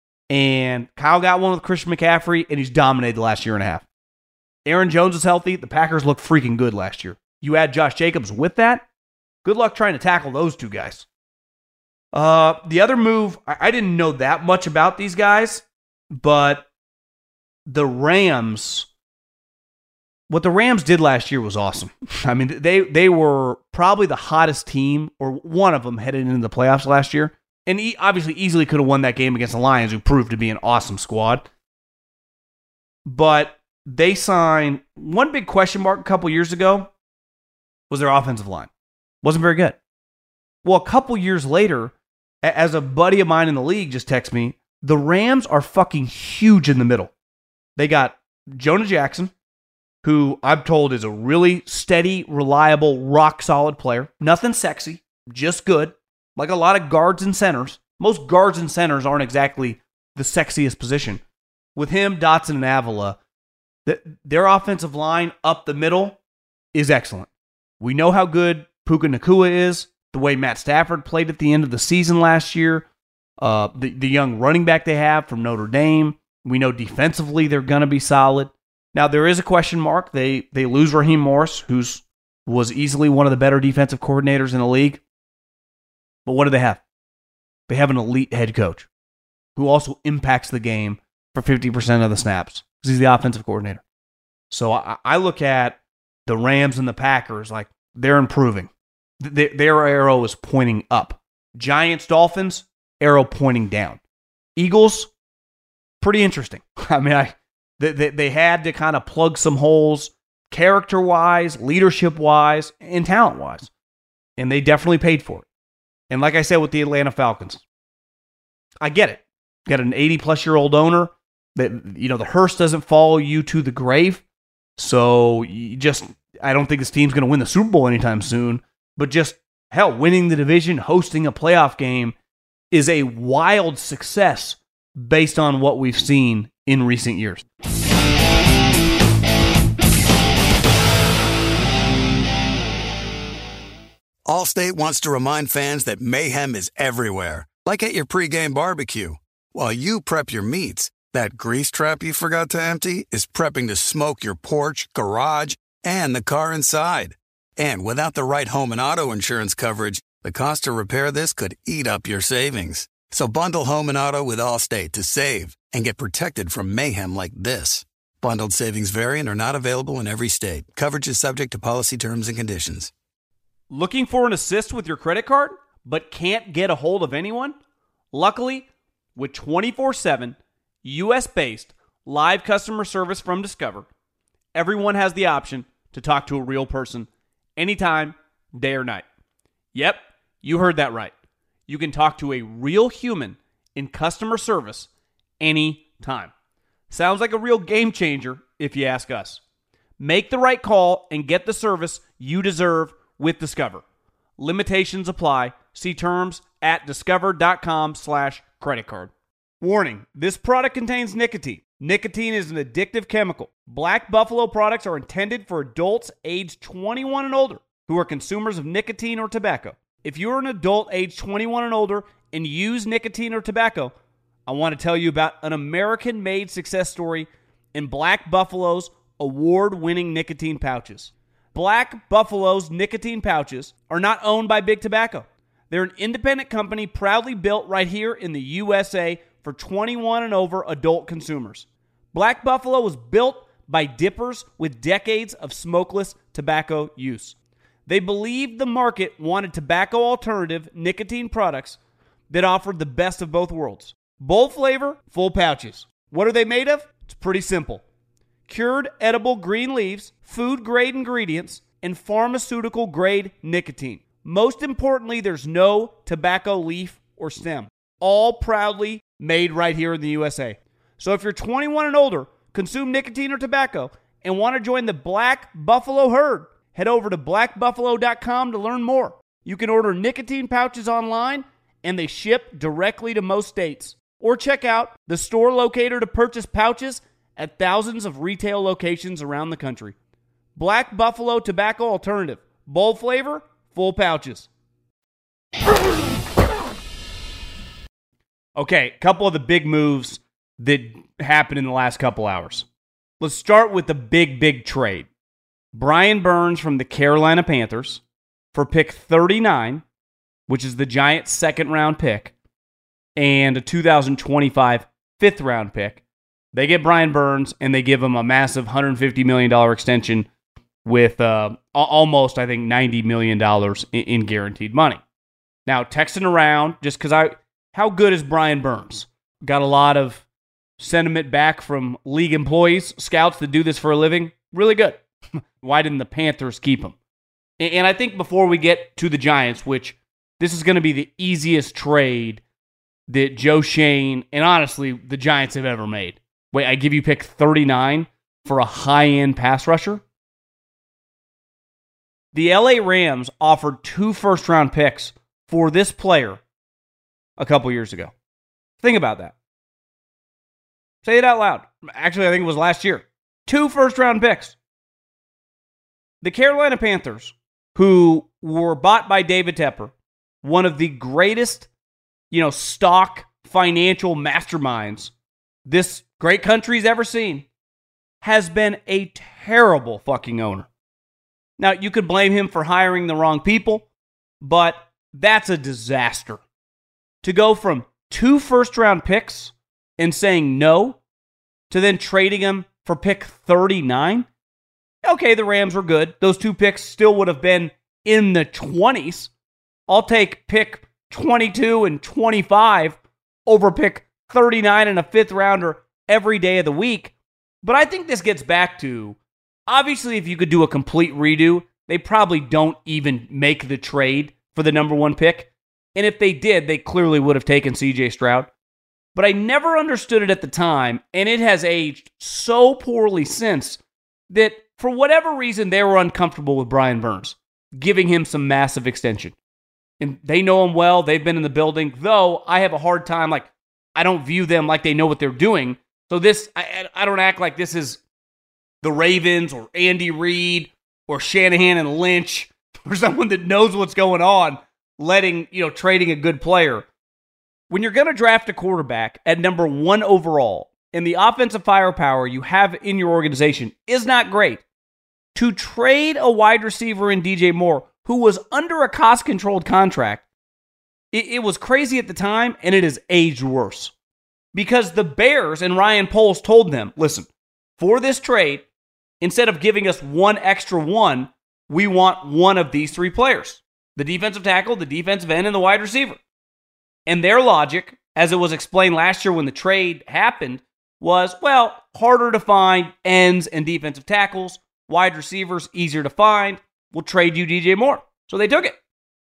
And Kyle got one with Christian McCaffrey, and he's dominated the last year and a half. Aaron Jones is healthy. The Packers look freaking good last year. You add Josh Jacobs with that, good luck trying to tackle those two guys. Uh, the other move, I, I didn't know that much about these guys, but the Rams, what the Rams did last year was awesome. I mean, they they were probably the hottest team, or one of them, headed into the playoffs last year. And he obviously easily could have won that game against the Lions, who proved to be an awesome squad. But they signed, one big question mark a couple years ago was their offensive line. Wasn't very good. Well, a couple years later, as a buddy of mine in the league just texted me, the Rams are fucking huge in the middle. They got Jonah Jackson, who I'm told is a really steady, reliable, rock-solid player. Nothing sexy, just good. Like a lot of guards and centers. Most guards and centers aren't exactly the sexiest position. With him, Dotson, and Avila, the, their offensive line up the middle is excellent. We know how good Puka Nacua is, the way Matt Stafford played at the end of the season last year, uh, the, the young running back they have from Notre Dame. We know defensively they're going to be solid. Now, there is a question mark. They they lose Raheem Morris, who's was easily one of the better defensive coordinators in the league. But what do they have? They have an elite head coach who also impacts the game for fifty percent of the snaps because he's the offensive coordinator. So I, I look at the Rams and the Packers like they're improving. Their, their arrow is pointing up. Giants, Dolphins, arrow pointing down. Eagles, pretty interesting. I mean, I they, they, they had to kind of plug some holes character-wise, leadership-wise, and talent-wise. And they definitely paid for it. And like I said with the Atlanta Falcons, I get it. You got an eighty-plus-year-old owner that, you know, the hearse doesn't follow you to the grave. So you just, I don't think this team's going to win the Super Bowl anytime soon. But just, hell, winning the division, hosting a playoff game is a wild success based on what we've seen in recent years. Allstate wants to remind fans that mayhem is everywhere, like at your pregame barbecue. While you prep your meats, that grease trap you forgot to empty is prepping to smoke your porch, garage, and the car inside. And without the right home and auto insurance coverage, the cost to repair this could eat up your savings. So bundle home and auto with Allstate to save and get protected from mayhem like this. Bundled savings vary and are not available in every state. Coverage is subject to policy terms and conditions. Looking for an assist with your credit card, but can't get a hold of anyone? Luckily, with twenty-four seven, U S-based live customer service from Discover, everyone has the option to talk to a real person anytime, day or night. Yep, you heard that right. You can talk to a real human in customer service anytime. Sounds like a real game changer if you ask us. Make the right call and get the service you deserve with Discover. Limitations apply. See terms at discover.com slash credit card. Warning, this product contains nicotine. Nicotine is an addictive chemical. Black Buffalo products are intended for adults aged twenty-one and older who are consumers of nicotine or tobacco. If you're an adult aged twenty-one and older and use nicotine or tobacco, I want to tell you about an American-made success story in Black Buffalo's award-winning nicotine pouches. Black Buffalo's nicotine pouches are not owned by Big Tobacco. They're an independent company proudly built right here in the U S A for twenty-one and over adult consumers. Black Buffalo was built by dippers with decades of smokeless tobacco use. They believed the market wanted tobacco alternative nicotine products that offered the best of both worlds. Bold flavor, full pouches. What are they made of? It's pretty simple. Cured edible green leaves, food-grade ingredients, and pharmaceutical-grade nicotine. Most importantly, there's no tobacco leaf or stem. All proudly made right here in the U S A. So if you're twenty-one and older, consume nicotine or tobacco, and want to join the Black Buffalo herd, head over to black buffalo dot com to learn more. You can order nicotine pouches online, and they ship directly to most states. Or check out the store locator to purchase pouches at thousands of retail locations around the country. Black Buffalo Tobacco Alternative. Bold flavor, full pouches. Okay, a couple of the big moves that happened in the last couple hours. Let's start with the big, big trade. Brian Burns from the Carolina Panthers for pick thirty-nine, which is the Giants' second-round pick, and a two thousand twenty-five fifth-round pick. They get Brian Burns, and they give him a massive one hundred fifty million dollars extension with uh, almost, I think, ninety million dollars in, in guaranteed money. Now, texting around, just because I... How good is Brian Burns? Got a lot of sentiment back from league employees, scouts that do this for a living. Really good. Why didn't the Panthers keep him? And I think before we get to the Giants, which this is going to be the easiest trade that Joe Schoen and honestly the Giants have ever made. Wait, I give you pick thirty-nine for a high-end pass rusher? The L A Rams offered two first-round picks for this player a couple years ago. Think about that. Say it out loud. Actually, I think it was last year. Two first-round picks. The Carolina Panthers, who were bought by David Tepper, one of the greatest, you know, stock financial masterminds this great country's ever seen, has been a terrible fucking owner. Now, you could blame him for hiring the wrong people, but that's a disaster. To go from two first-round picks and saying no to then trading him for pick thirty-nine? Okay, the Rams were good. Those two picks still would have been in the twenties. I'll take pick twenty-two and twenty-five over pick thirty-nine and a fifth rounder every day of the week. But I think this gets back to, obviously, if you could do a complete redo, they probably don't even make the trade for the number one pick. And if they did, they clearly would have taken C J Stroud. But I never understood it at the time, and it has aged so poorly since that for whatever reason, they were uncomfortable with Brian Burns, giving him some massive extension. And they know him well. They've been in the building, though I have a hard time, like, I don't view them like they know what they're doing. So this, I, I don't act like this is the Ravens or Andy Reid or Shanahan and Lynch or someone that knows what's going on, letting, you know, trading a good player. When you're going to draft a quarterback at number one overall, and the offensive firepower you have in your organization is not great, to trade a wide receiver in D J Moore, who was under a cost-controlled contract, It, it was crazy at the time, and it has aged worse. Because the Bears and Ryan Poles told them, listen, for this trade, instead of giving us one extra one, we want one of these three players. The defensive tackle, the defensive end, and the wide receiver. And their logic, as it was explained last year when the trade happened, was, well, harder to find ends and defensive tackles, wide receivers, easier to find. We'll trade you D J Moore. So they took it.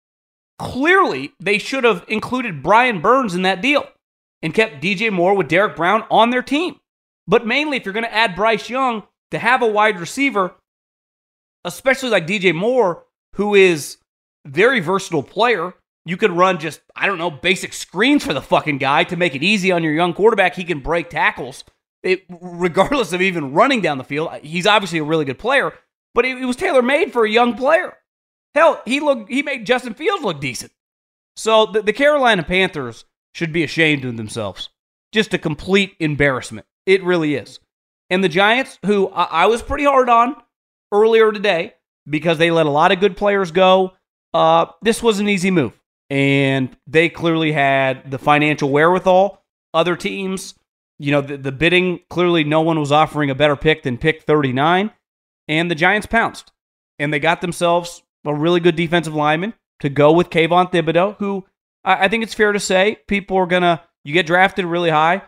Clearly, they should have included Brian Burns in that deal and kept D J Moore with Derek Brown on their team. But mainly, if you're going to add Bryce Young, to have a wide receiver, especially like D J Moore, who is a very versatile player, you could run just, I don't know, basic screens for the fucking guy to make it easy on your young quarterback. He can break tackles, it, regardless of even running down the field. He's obviously a really good player, but it, it was tailor-made for a young player. Hell, he looked, he made Justin Fields look decent. So the, the Carolina Panthers should be ashamed of themselves. Just a complete embarrassment. It really is. And the Giants, who I, I was pretty hard on earlier today because they let a lot of good players go, uh, this was an easy move. And they clearly had the financial wherewithal. Other teams, you know, the, the bidding, clearly no one was offering a better pick than pick thirty-nine. And the Giants pounced. And they got themselves a really good defensive lineman to go with Kayvon Thibodeau, who I, I think it's fair to say people are going to, you get drafted really high.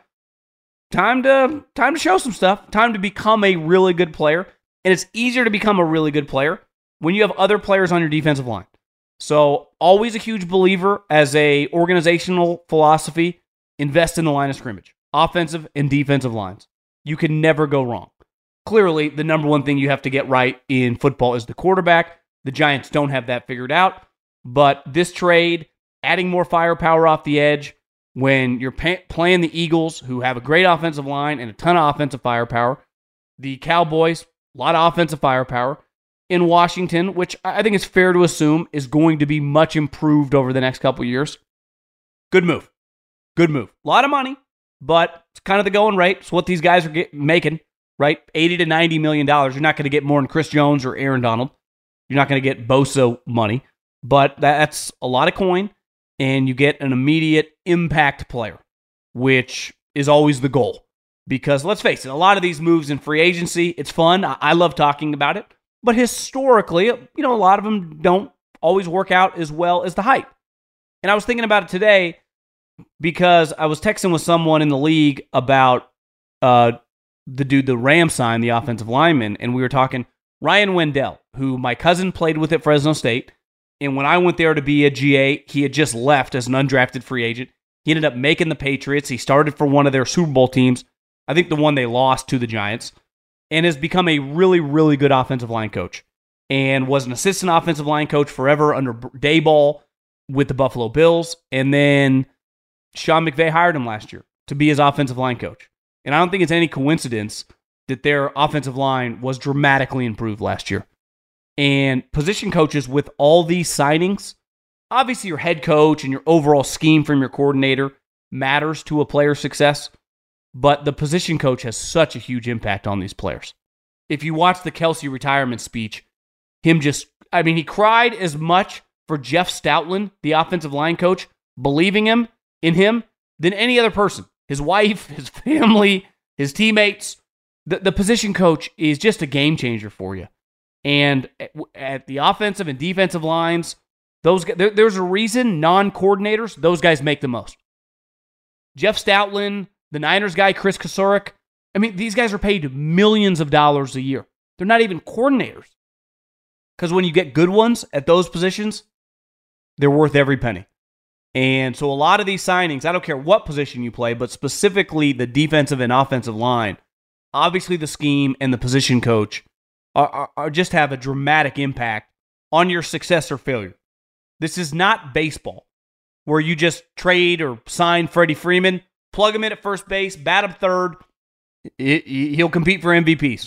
Time to, time to show some stuff. Time to become a really good player. And it's easier to become a really good player when you have other players on your defensive line. So, always a huge believer as a organizational philosophy, invest in the line of scrimmage, offensive and defensive lines. You can never go wrong. Clearly, the number one thing you have to get right in football is the quarterback. The Giants don't have that figured out. But this trade, adding more firepower off the edge, when you're pay- playing the Eagles, who have a great offensive line and a ton of offensive firepower, the Cowboys, a lot of offensive firepower, in Washington, which I think it's fair to assume is going to be much improved over the next couple of years. Good move. Good move. A lot of money, but it's kind of the going rate. It's what these guys are get, making, right? eighty to ninety million dollars. You're not going to get more than Chris Jones or Aaron Donald. You're not going to get Bosa money, but that's a lot of coin, and you get an immediate impact player, which is always the goal. Because let's face it, a lot of these moves in free agency, it's fun. I, I love talking about it. But historically, you know, a lot of them don't always work out as well as the hype. And I was thinking about it today because I was texting with someone in the league about uh, the dude the Rams signed, the offensive lineman, and we were talking Ryan Wendell, who my cousin played with at Fresno State. And when I went there to be a G A, he had just left as an undrafted free agent. He ended up making the Patriots. He started for one of their Super Bowl teams, I think the one they lost to the Giants, and has become a really, really good offensive line coach. And was an assistant offensive line coach forever under Daboll with the Buffalo Bills. And then Sean McVay hired him last year to be his offensive line coach. And I don't think it's any coincidence that their offensive line was dramatically improved last year. And position coaches with all these signings, obviously your head coach and your overall scheme from your coordinator matters to a player's success. But the position coach has such a huge impact on these players. If you watch the Kelsey retirement speech, him just, I mean, he cried as much for Jeff Stoutland, the offensive line coach, believing him in him than any other person. His wife, his family, his teammates. The, the position coach is just a game changer for you. And at, at the offensive and defensive lines, those there, there's a reason non-coordinators, those guys make the most. Jeff Stoutland, the Niners guy, Chris Kasurik. I mean, these guys are paid millions of dollars a year. They're not even coordinators. Because when you get good ones at those positions, they're worth every penny. And so a lot of these signings, I don't care what position you play, but specifically the defensive and offensive line, obviously the scheme and the position coach are, are, are just have a dramatic impact on your success or failure. This is not baseball, where you just trade or sign Freddie Freeman, plug him in at first base, bat him third. He'll compete for M V Ps.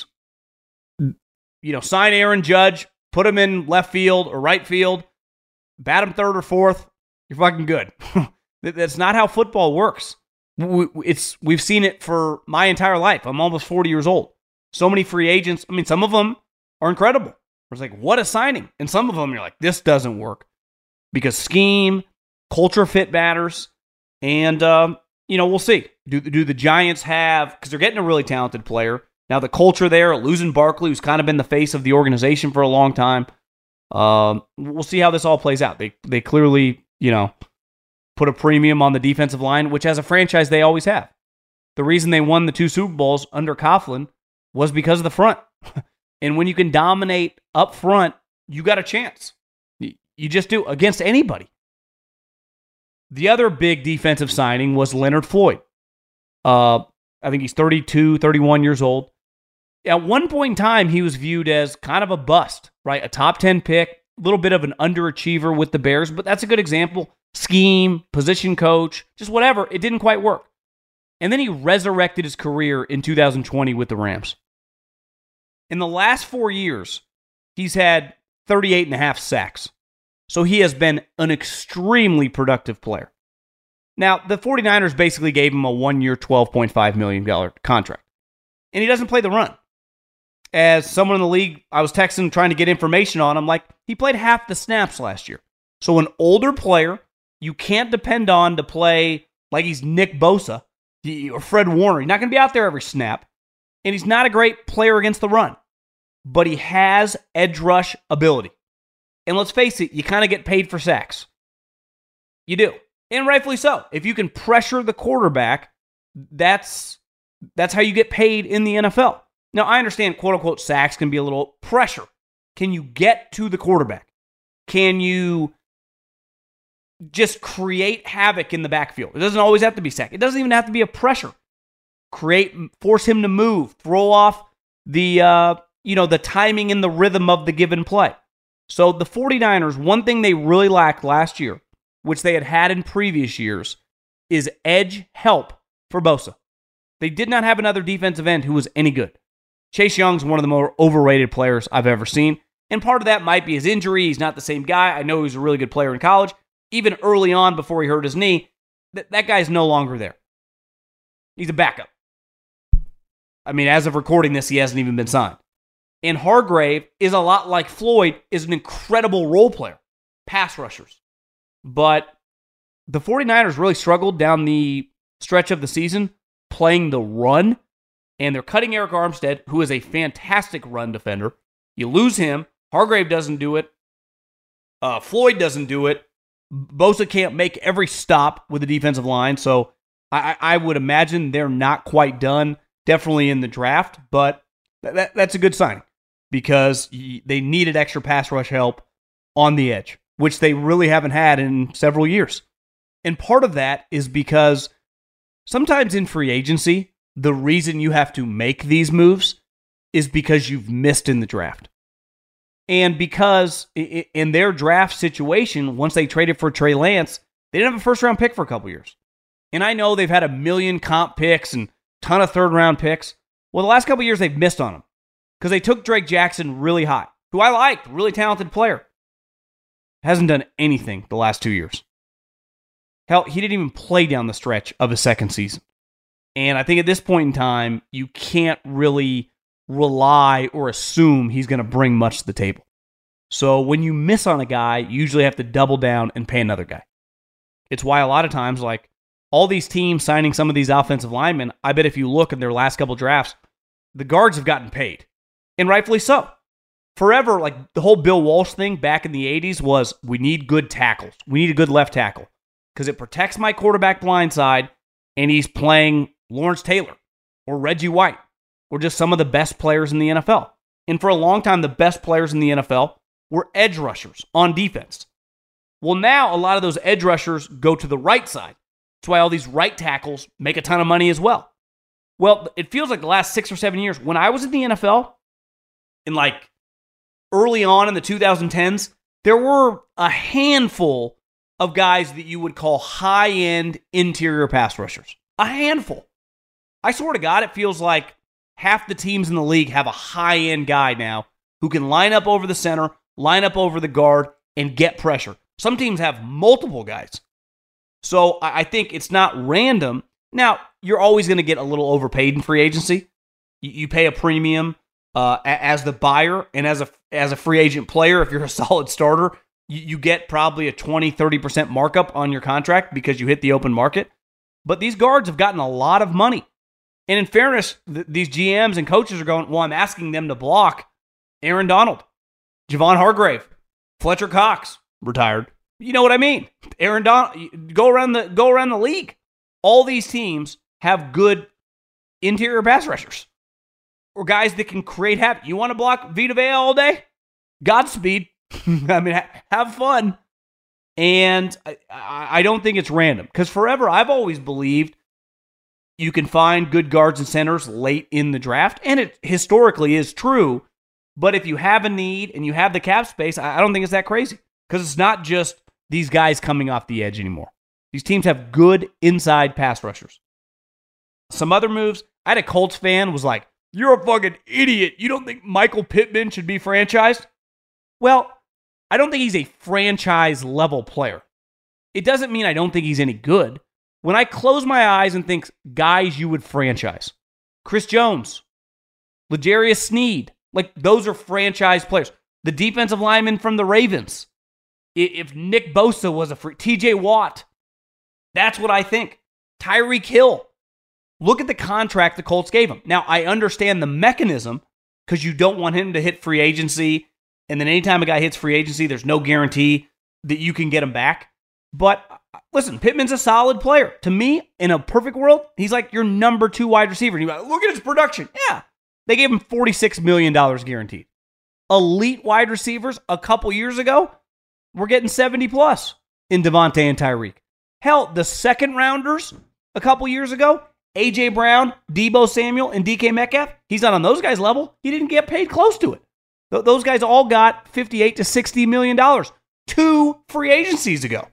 You know, sign Aaron Judge, put him in left field or right field, bat him third or fourth. You're fucking good. That's not how football works. It's we've seen it for my entire life. I'm almost forty years old. So many free agents. I mean, some of them are incredible. It's like, what a signing. And some of them, you're like, this doesn't work. Because scheme, culture fit matters. And, um, you know, we'll see. Do, do the Giants have, because they're getting a really talented player. Now, the culture there, losing Barkley, who's kind of been the face of the organization for a long time. Um, we'll see how this all plays out. They they clearly, you know, put a premium on the defensive line, which as a franchise, they always have. The reason they won the two Super Bowls under Coughlin was because of the front. And when you can dominate up front, you got a chance. You just do against anybody. The other big defensive signing was Leonard Floyd. Uh, I think he's thirty-two, thirty-one years old. At one point in time, he was viewed as kind of a bust, right? A top ten pick, a little bit of an underachiever with the Bears, but that's a good example. Scheme, position coach, just whatever. It didn't quite work. And then he resurrected his career in two thousand twenty with the Rams. In the last four years, he's had thirty-eight and a half sacks. So he has been an extremely productive player. Now, the 49ers basically gave him a one-year, twelve point five million dollars contract. And he doesn't play the run. As someone in the league, I was texting trying to get information on him, like, he played half the snaps last year. So an older player you can't depend on to play like he's Nick Bosa or Fred Warner. He's not going to be out there every snap. And he's not a great player against the run. But he has edge rush ability. And let's face it, you kind of get paid for sacks. You do. And rightfully so. If you can pressure the quarterback, that's that's how you get paid in the N F L. Now, I understand, quote-unquote, sacks can be a little pressure. Can you get to the quarterback? Can you just create havoc in the backfield? It doesn't always have to be sack. It doesn't even have to be a pressure. Create, force him to move, throw off the, uh, you know, the timing and the rhythm of the given play. So the 49ers, one thing they really lacked last year, which they had had in previous years, is edge help for Bosa. They did not have another defensive end who was any good. Chase Young's one of the more overrated players I've ever seen. And part of that might be his injury. He's not the same guy. I know he was a really good player in college. Even early on, before he hurt his knee, th- that guy's no longer there. He's a backup. I mean, as of recording this, he hasn't even been signed. And Hargrave is a lot like Floyd, is an incredible role player. Pass rushers. But the 49ers really struggled down the stretch of the season playing the run. And they're cutting Eric Armstead, who is a fantastic run defender. You lose him. Hargrave doesn't do it. Uh, Floyd doesn't do it. Bosa can't make every stop with the defensive line. So I, I would imagine they're not quite done, definitely in the draft. But that, that's a good sign because they needed extra pass rush help on the edge, which they really haven't had in several years. And part of that is because sometimes in free agency, the reason you have to make these moves is because you've missed in the draft. And because in their draft situation, once they traded for Trey Lance, they didn't have a first-round pick for a couple years. And I know they've had a million comp picks and a ton of third-round picks. Well, the last couple years, they've missed on them because they took Drake Jackson really high, who I liked, really talented player. Hasn't done anything the last two years. Hell, he didn't even play down the stretch of his second season. And I think at this point in time, you can't really rely or assume he's going to bring much to the table. So when you miss on a guy, you usually have to double down and pay another guy. It's why a lot of times, like all these teams signing some of these offensive linemen, I bet if you look at their last couple drafts, the guards have gotten paid. And rightfully so. Forever, like the whole Bill Walsh thing back in the eighties was, we need good tackles. We need a good left tackle because it protects my quarterback blind side and he's playing Lawrence Taylor or Reggie White or just some of the best players in the N F L. And for a long time, the best players in the N F L were edge rushers on defense. Well, now a lot of those edge rushers go to the right side. That's why all these right tackles make a ton of money as well. Well, it feels like the last six or seven years, when I was in the N F L, in like early on in the two thousand tens, there were a handful of guys that you would call high-end interior pass rushers. A handful. I swear to God, it feels like half the teams in the league have a high-end guy now who can line up over the center, line up over the guard, and get pressure. Some teams have multiple guys. So I think it's not random. Now, you're always going to get a little overpaid in free agency. You pay a premium uh, as the buyer and as a as a free agent player if you're a solid starter. You, you get probably a twenty, thirty percent markup on your contract because you hit the open market. But these guards have gotten a lot of money. And in fairness, th- these G Ms and coaches are going, well, I'm asking them to block Aaron Donald, Javon Hargrave, Fletcher Cox, retired. You know what I mean? Aaron Donald, go around the go around the league. All these teams have good interior pass rushers or guys that can create havoc. You want to block Vita Vea all day? Godspeed. I mean, ha- have fun. And I, I don't think it's random because forever I've always believed you can find good guards and centers late in the draft, and it historically is true. But if you have a need and you have the cap space, I don't think it's that crazy because it's not just these guys coming off the edge anymore. These teams have good inside pass rushers. Some other moves, I had a Colts fan was like, you're a fucking idiot. You don't think Michael Pittman should be franchised? Well, I don't think he's a franchise-level player. It doesn't mean I don't think he's any good. When I close my eyes and think guys you would franchise, Chris Jones, L'Jarius Sneed, like those are franchise players. The defensive lineman from the Ravens, if Nick Bosa was a free, T J Watt, that's what I think. Tyreek Hill, look at the contract the Colts gave him. Now, I understand the mechanism because you don't want him to hit free agency, and then anytime a guy hits free agency, there's no guarantee that you can get him back. But listen, Pittman's a solid player. To me, in a perfect world, he's like your number two wide receiver. And you're like, look at his production. Yeah, they gave him forty-six million dollars guaranteed. Elite wide receivers a couple years ago, we're getting seventy plus in Devontae and Tyreek. Hell, the second rounders a couple years ago, A J Brown, Deebo Samuel, and D K Metcalf, he's not on those guys' level. He didn't get paid close to it. Th- those guys all got fifty-eight to sixty million dollars two free agencies ago.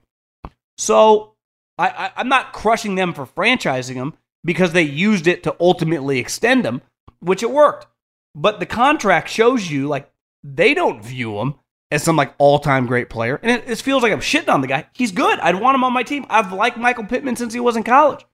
So I, I, I'm not crushing them for franchising them because they used it to ultimately extend them, which it worked. But the contract shows you, like, they don't view him as some, like, all-time great player. And it, it feels like I'm shitting on the guy. He's good. I'd want him on my team. I've liked Michael Pittman since he was in college.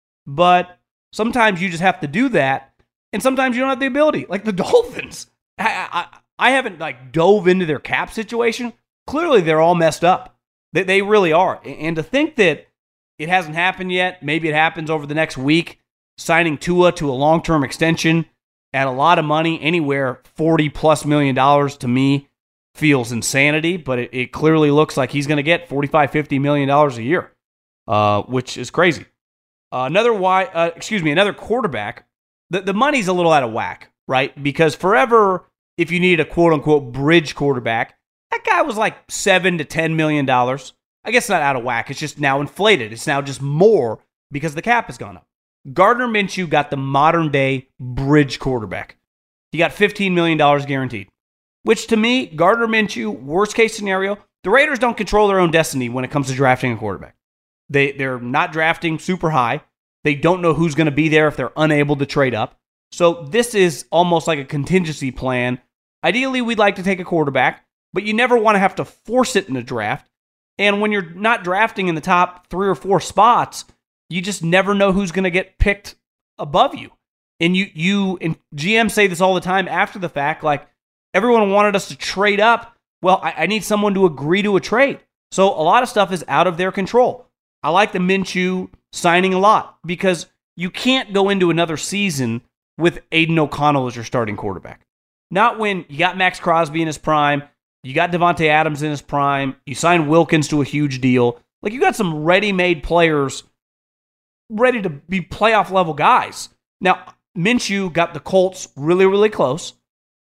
But sometimes you just have to do that, and sometimes you don't have the ability. Like the Dolphins. I, I, I haven't, like, dove into their cap situation. Clearly, they're all messed up. They, they really are. And to think that it hasn't happened yet, maybe it happens over the next week, signing Tua to a long-term extension at a lot of money, anywhere forty plus million dollars to me feels insanity, but it, it clearly looks like he's going to get forty-five, fifty million dollars a year, uh, which is crazy. Uh, another why, uh, excuse me, another quarterback. The, the money's a little out of whack, right? Because forever, if you need a quote-unquote bridge quarterback, that guy was like seven to ten million dollars. I guess not out of whack. It's just now inflated. It's now just more because the cap has gone up. Gardner Minshew got the modern day bridge quarterback. He got fifteen million dollars guaranteed, which to me, Gardner Minshew, worst case scenario, the Raiders don't control their own destiny when it comes to drafting a quarterback. They, they're not drafting super high. They don't know who's going to be there if they're unable to trade up. So this is almost like a contingency plan. Ideally, we'd like to take a quarterback, but you never want to have to force it in a draft. And when you're not drafting in the top three or four spots, you just never know who's going to get picked above you. And you, you and G Ms say this all the time after the fact, like, everyone wanted us to trade up. Well, I, I need someone to agree to a trade. So a lot of stuff is out of their control. I like the Minshew signing a lot because you can't go into another season with Aiden O'Connell as your starting quarterback. Not when you got Max Crosby in his prime, you got Devontae Adams in his prime, you signed Wilkins to a huge deal. Like, you got some ready-made players ready to be playoff-level guys. Now, Minshew got the Colts really, really close,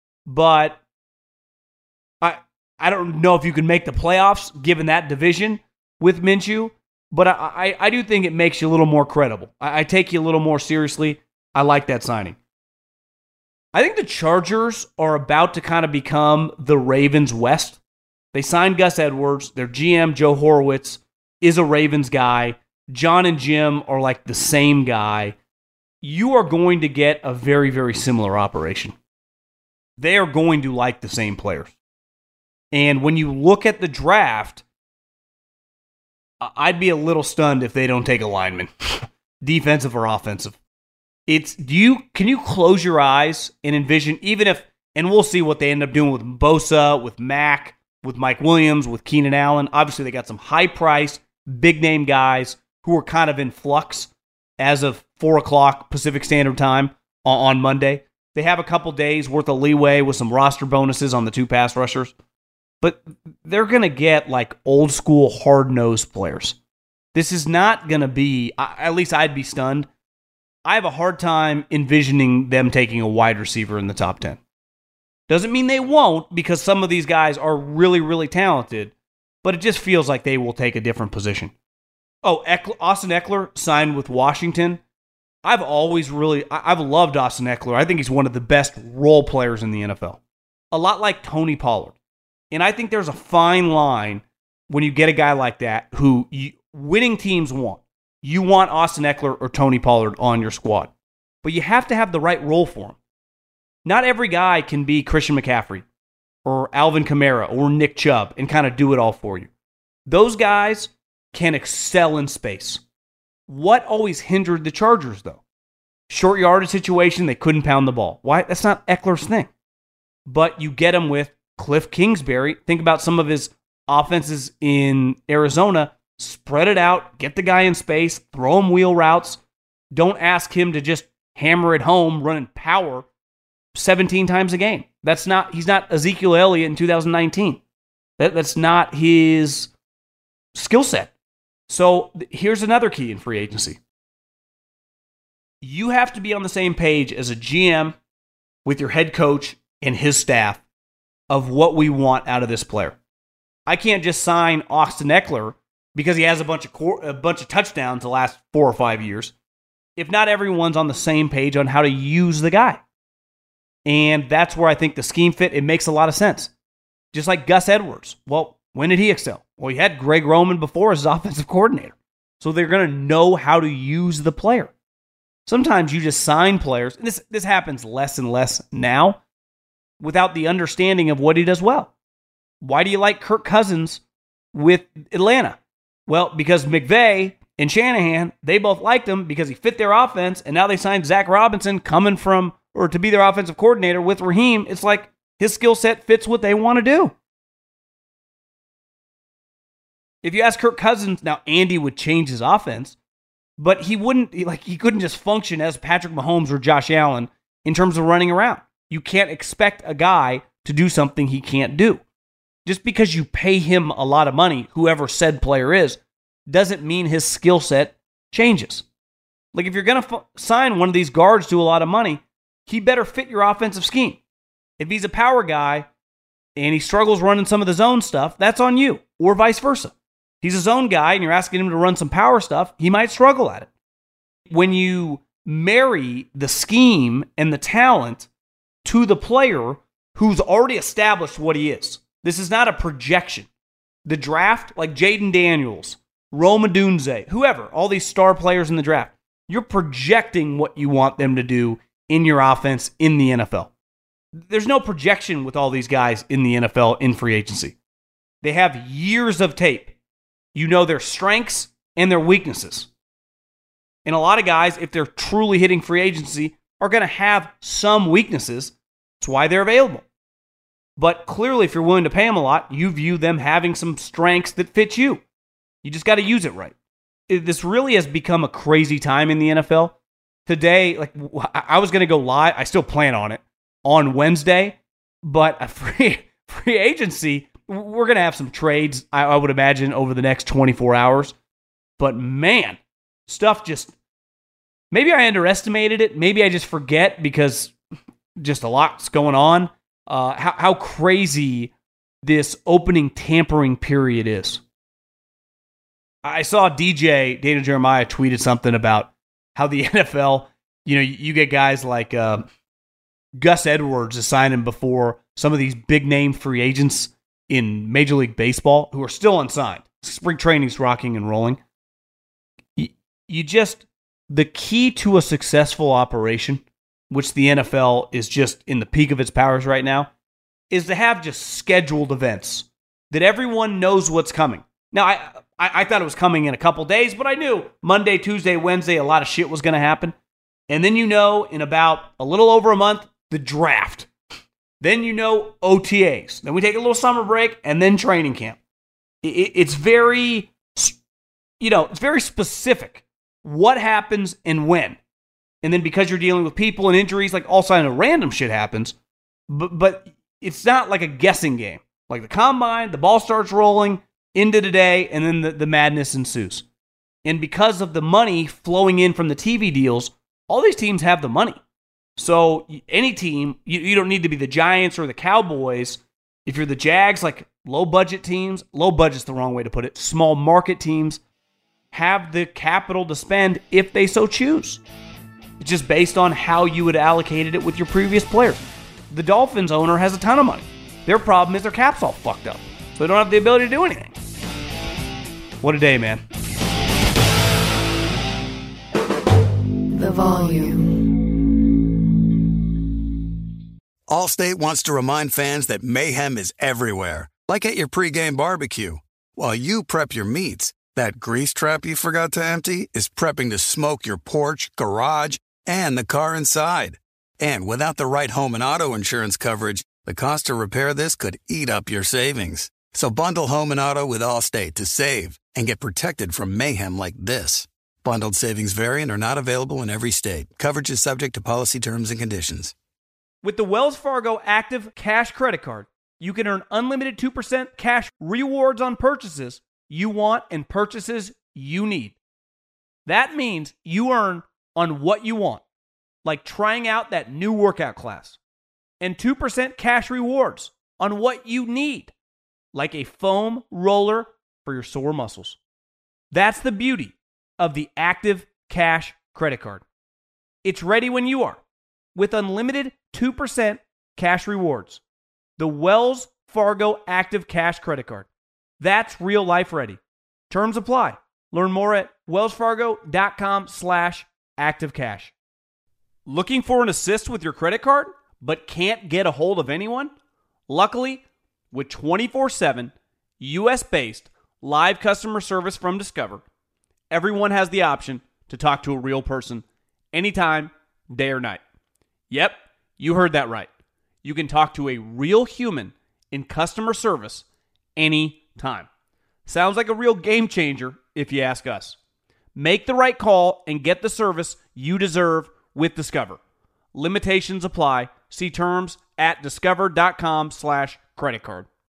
but I I don't know if you can make the playoffs given that division with Minshew, but I, I, I do think it makes you a little more credible. I, I take you a little more seriously. I like that signing. I think the Chargers are about to kind of become the Ravens West. They signed Gus Edwards. Their G M, Joe Horowitz, is a Ravens guy. John and Jim are like the same guy. You are going to get a very, very similar operation. They are going to like the same players. And when you look at the draft, I'd be a little stunned if they don't take a lineman, defensive or offensive. It's do you can you close your eyes and envision, even if, and we'll see what they end up doing with Bosa, with Mack, with Mike Williams, with Keenan Allen. Obviously, they got some high-priced, big-name guys who are kind of in flux as of four o'clock Pacific Standard Time on Monday. They have a couple days worth of leeway with some roster bonuses on the two pass rushers. But they're going to get like old-school, hard-nosed players. This is not going to be, at least I'd be stunned. I have a hard time envisioning them taking a wide receiver in the top ten. Doesn't mean they won't, because some of these guys are really, really talented, but it just feels like they will take a different position. Oh, Eckler, Austin Eckler signed with Washington. I've always really, I've loved Austin Eckler. I think he's one of the best role players in the N F L. A lot like Tony Pollard. And I think there's a fine line when you get a guy like that who you, winning teams want. You want Austin Eckler or Tony Pollard on your squad. But you have to have the right role for him. Not every guy can be Christian McCaffrey or Alvin Kamara or Nick Chubb and kind of do it all for you. Those guys can excel in space. What always hindered the Chargers, though? Short yardage situation, they couldn't pound the ball. Why? That's not Eckler's thing. But you get him with Cliff Kingsbury. Think about some of his offenses in Arizona. Spread it out, get the guy in space, throw him wheel routes. Don't ask him to just hammer it home, running power seventeen times a game. That's not, he's not Ezekiel Elliott in two thousand nineteen. That, that's not his skill set. So here's another key in free agency. You have to be on the same page as a G M with your head coach and his staff of what we want out of this player. I can't just sign Austin Eckler because he has a bunch of cor- a bunch of touchdowns the last four or five years, if not everyone's on the same page on how to use the guy. And that's where I think the scheme fit, it makes a lot of sense. Just like Gus Edwards. Well, when did he excel? Well, he had Greg Roman before as his offensive coordinator. So they're going to know how to use the player. Sometimes you just sign players, and this, this happens less and less now, without the understanding of what he does well. Why do you like Kirk Cousins with Atlanta? Well, because McVay and Shanahan, they both liked him because he fit their offense, and now they signed Zach Robinson coming from, or to be their offensive coordinator with Raheem. It's like his skill set fits what they want to do. If you ask Kirk Cousins, now Andy would change his offense, but he wouldn't, like he couldn't just function as Patrick Mahomes or Josh Allen in terms of running around. You can't expect a guy to do something he can't do. Just because you pay him a lot of money, whoever said player is, doesn't mean his skill set changes. Like if you're going to f- sign one of these guards to a lot of money, he better fit your offensive scheme. If he's a power guy and he struggles running some of the zone stuff, that's on you, or vice versa. He's a zone guy and you're asking him to run some power stuff, he might struggle at it. When you marry the scheme and the talent to the player who's already established what he is. This is not a projection. The draft, like Jaden Daniels, Rome Odunze, whoever, all these star players in the draft, you're projecting what you want them to do in your offense in the N F L. There's no projection with all these guys in the N F L in free agency. They have years of tape. You know their strengths and their weaknesses. And a lot of guys, if they're truly hitting free agency, are going to have some weaknesses. That's why they're available. But clearly, if you're willing to pay them a lot, you view them having some strengths that fit you. You just got to use it right. It, this really has become a crazy time in the N F L. Today, like I was going to go live. I still plan on it on Wednesday, but a free free agency, we're going to have some trades, I, I would imagine, over the next twenty-four hours. But man, stuff just, maybe I underestimated it. Maybe I just forget because just a lot's going on. Uh, how, how crazy this opening tampering period is. I saw D J, Daniel Jeremiah, tweeted something about how the N F L, you know, you get guys like uh, Gus Edwards is signing before some of these big-name free agents in Major League Baseball who are still unsigned. Spring training's rocking and rolling. You, you just, the key to a successful operation, which the N F L is just in the peak of its powers right now, is to have just scheduled events that everyone knows what's coming. Now, I I, I thought it was coming in a couple days, but I knew Monday, Tuesday, Wednesday, a lot of shit was going to happen. And then you know, in about a little over a month, the draft. Then you know O T As. Then we take a little summer break and then training camp. It's very, you know, it's very specific what happens and when. And then because you're dealing with people and injuries, like all kind of random shit happens. But, but it's not like a guessing game. Like the combine, the ball starts rolling into the day, and then the, the madness ensues. And because of the money flowing in from the T V deals, all these teams have the money. So any team, you, you don't need to be the Giants or the Cowboys. If you're the Jags, like low-budget teams, low budget's the wrong way to put it, small market teams have the capital to spend if they so choose. It's just based on how you would allocated it with your previous players. The Dolphins owner has a ton of money. Their problem is their cap's all fucked up, so they don't have the ability to do anything. What a day, man. The volume. Allstate wants to remind fans that mayhem is everywhere, like at your pregame barbecue. While you prep your meats, that grease trap you forgot to empty is prepping to smoke your porch, garage, and the car inside. And without the right home and auto insurance coverage, the cost to repair this could eat up your savings. So bundle home and auto with Allstate to save and get protected from mayhem like this. Bundled savings vary and are not available in every state. Coverage is subject to policy terms and conditions. With the Wells Fargo Active Cash Credit Card, you can earn unlimited two percent cash rewards on purchases you want and purchases you need. That means you earn on what you want, like trying out that new workout class, and two percent cash rewards on what you need, like a foam roller for your sore muscles. That's the beauty of the Active Cash Credit Card. It's ready when you are, with unlimited two percent cash rewards. The Wells Fargo Active Cash Credit Card. That's real life ready. Terms apply. Learn more at wellsfargo.com slash activecash. Looking for an assist with your credit card, but can't get a hold of anyone? Luckily, with twenty-four seven U S-based live customer service from Discover, everyone has the option to talk to a real person anytime, day or night. Yep, you heard that right. You can talk to a real human in customer service anytime. Sounds like a real game changer if you ask us. Make the right call and get the service you deserve with Discover. Limitations apply. See terms at discover.com slash credit card.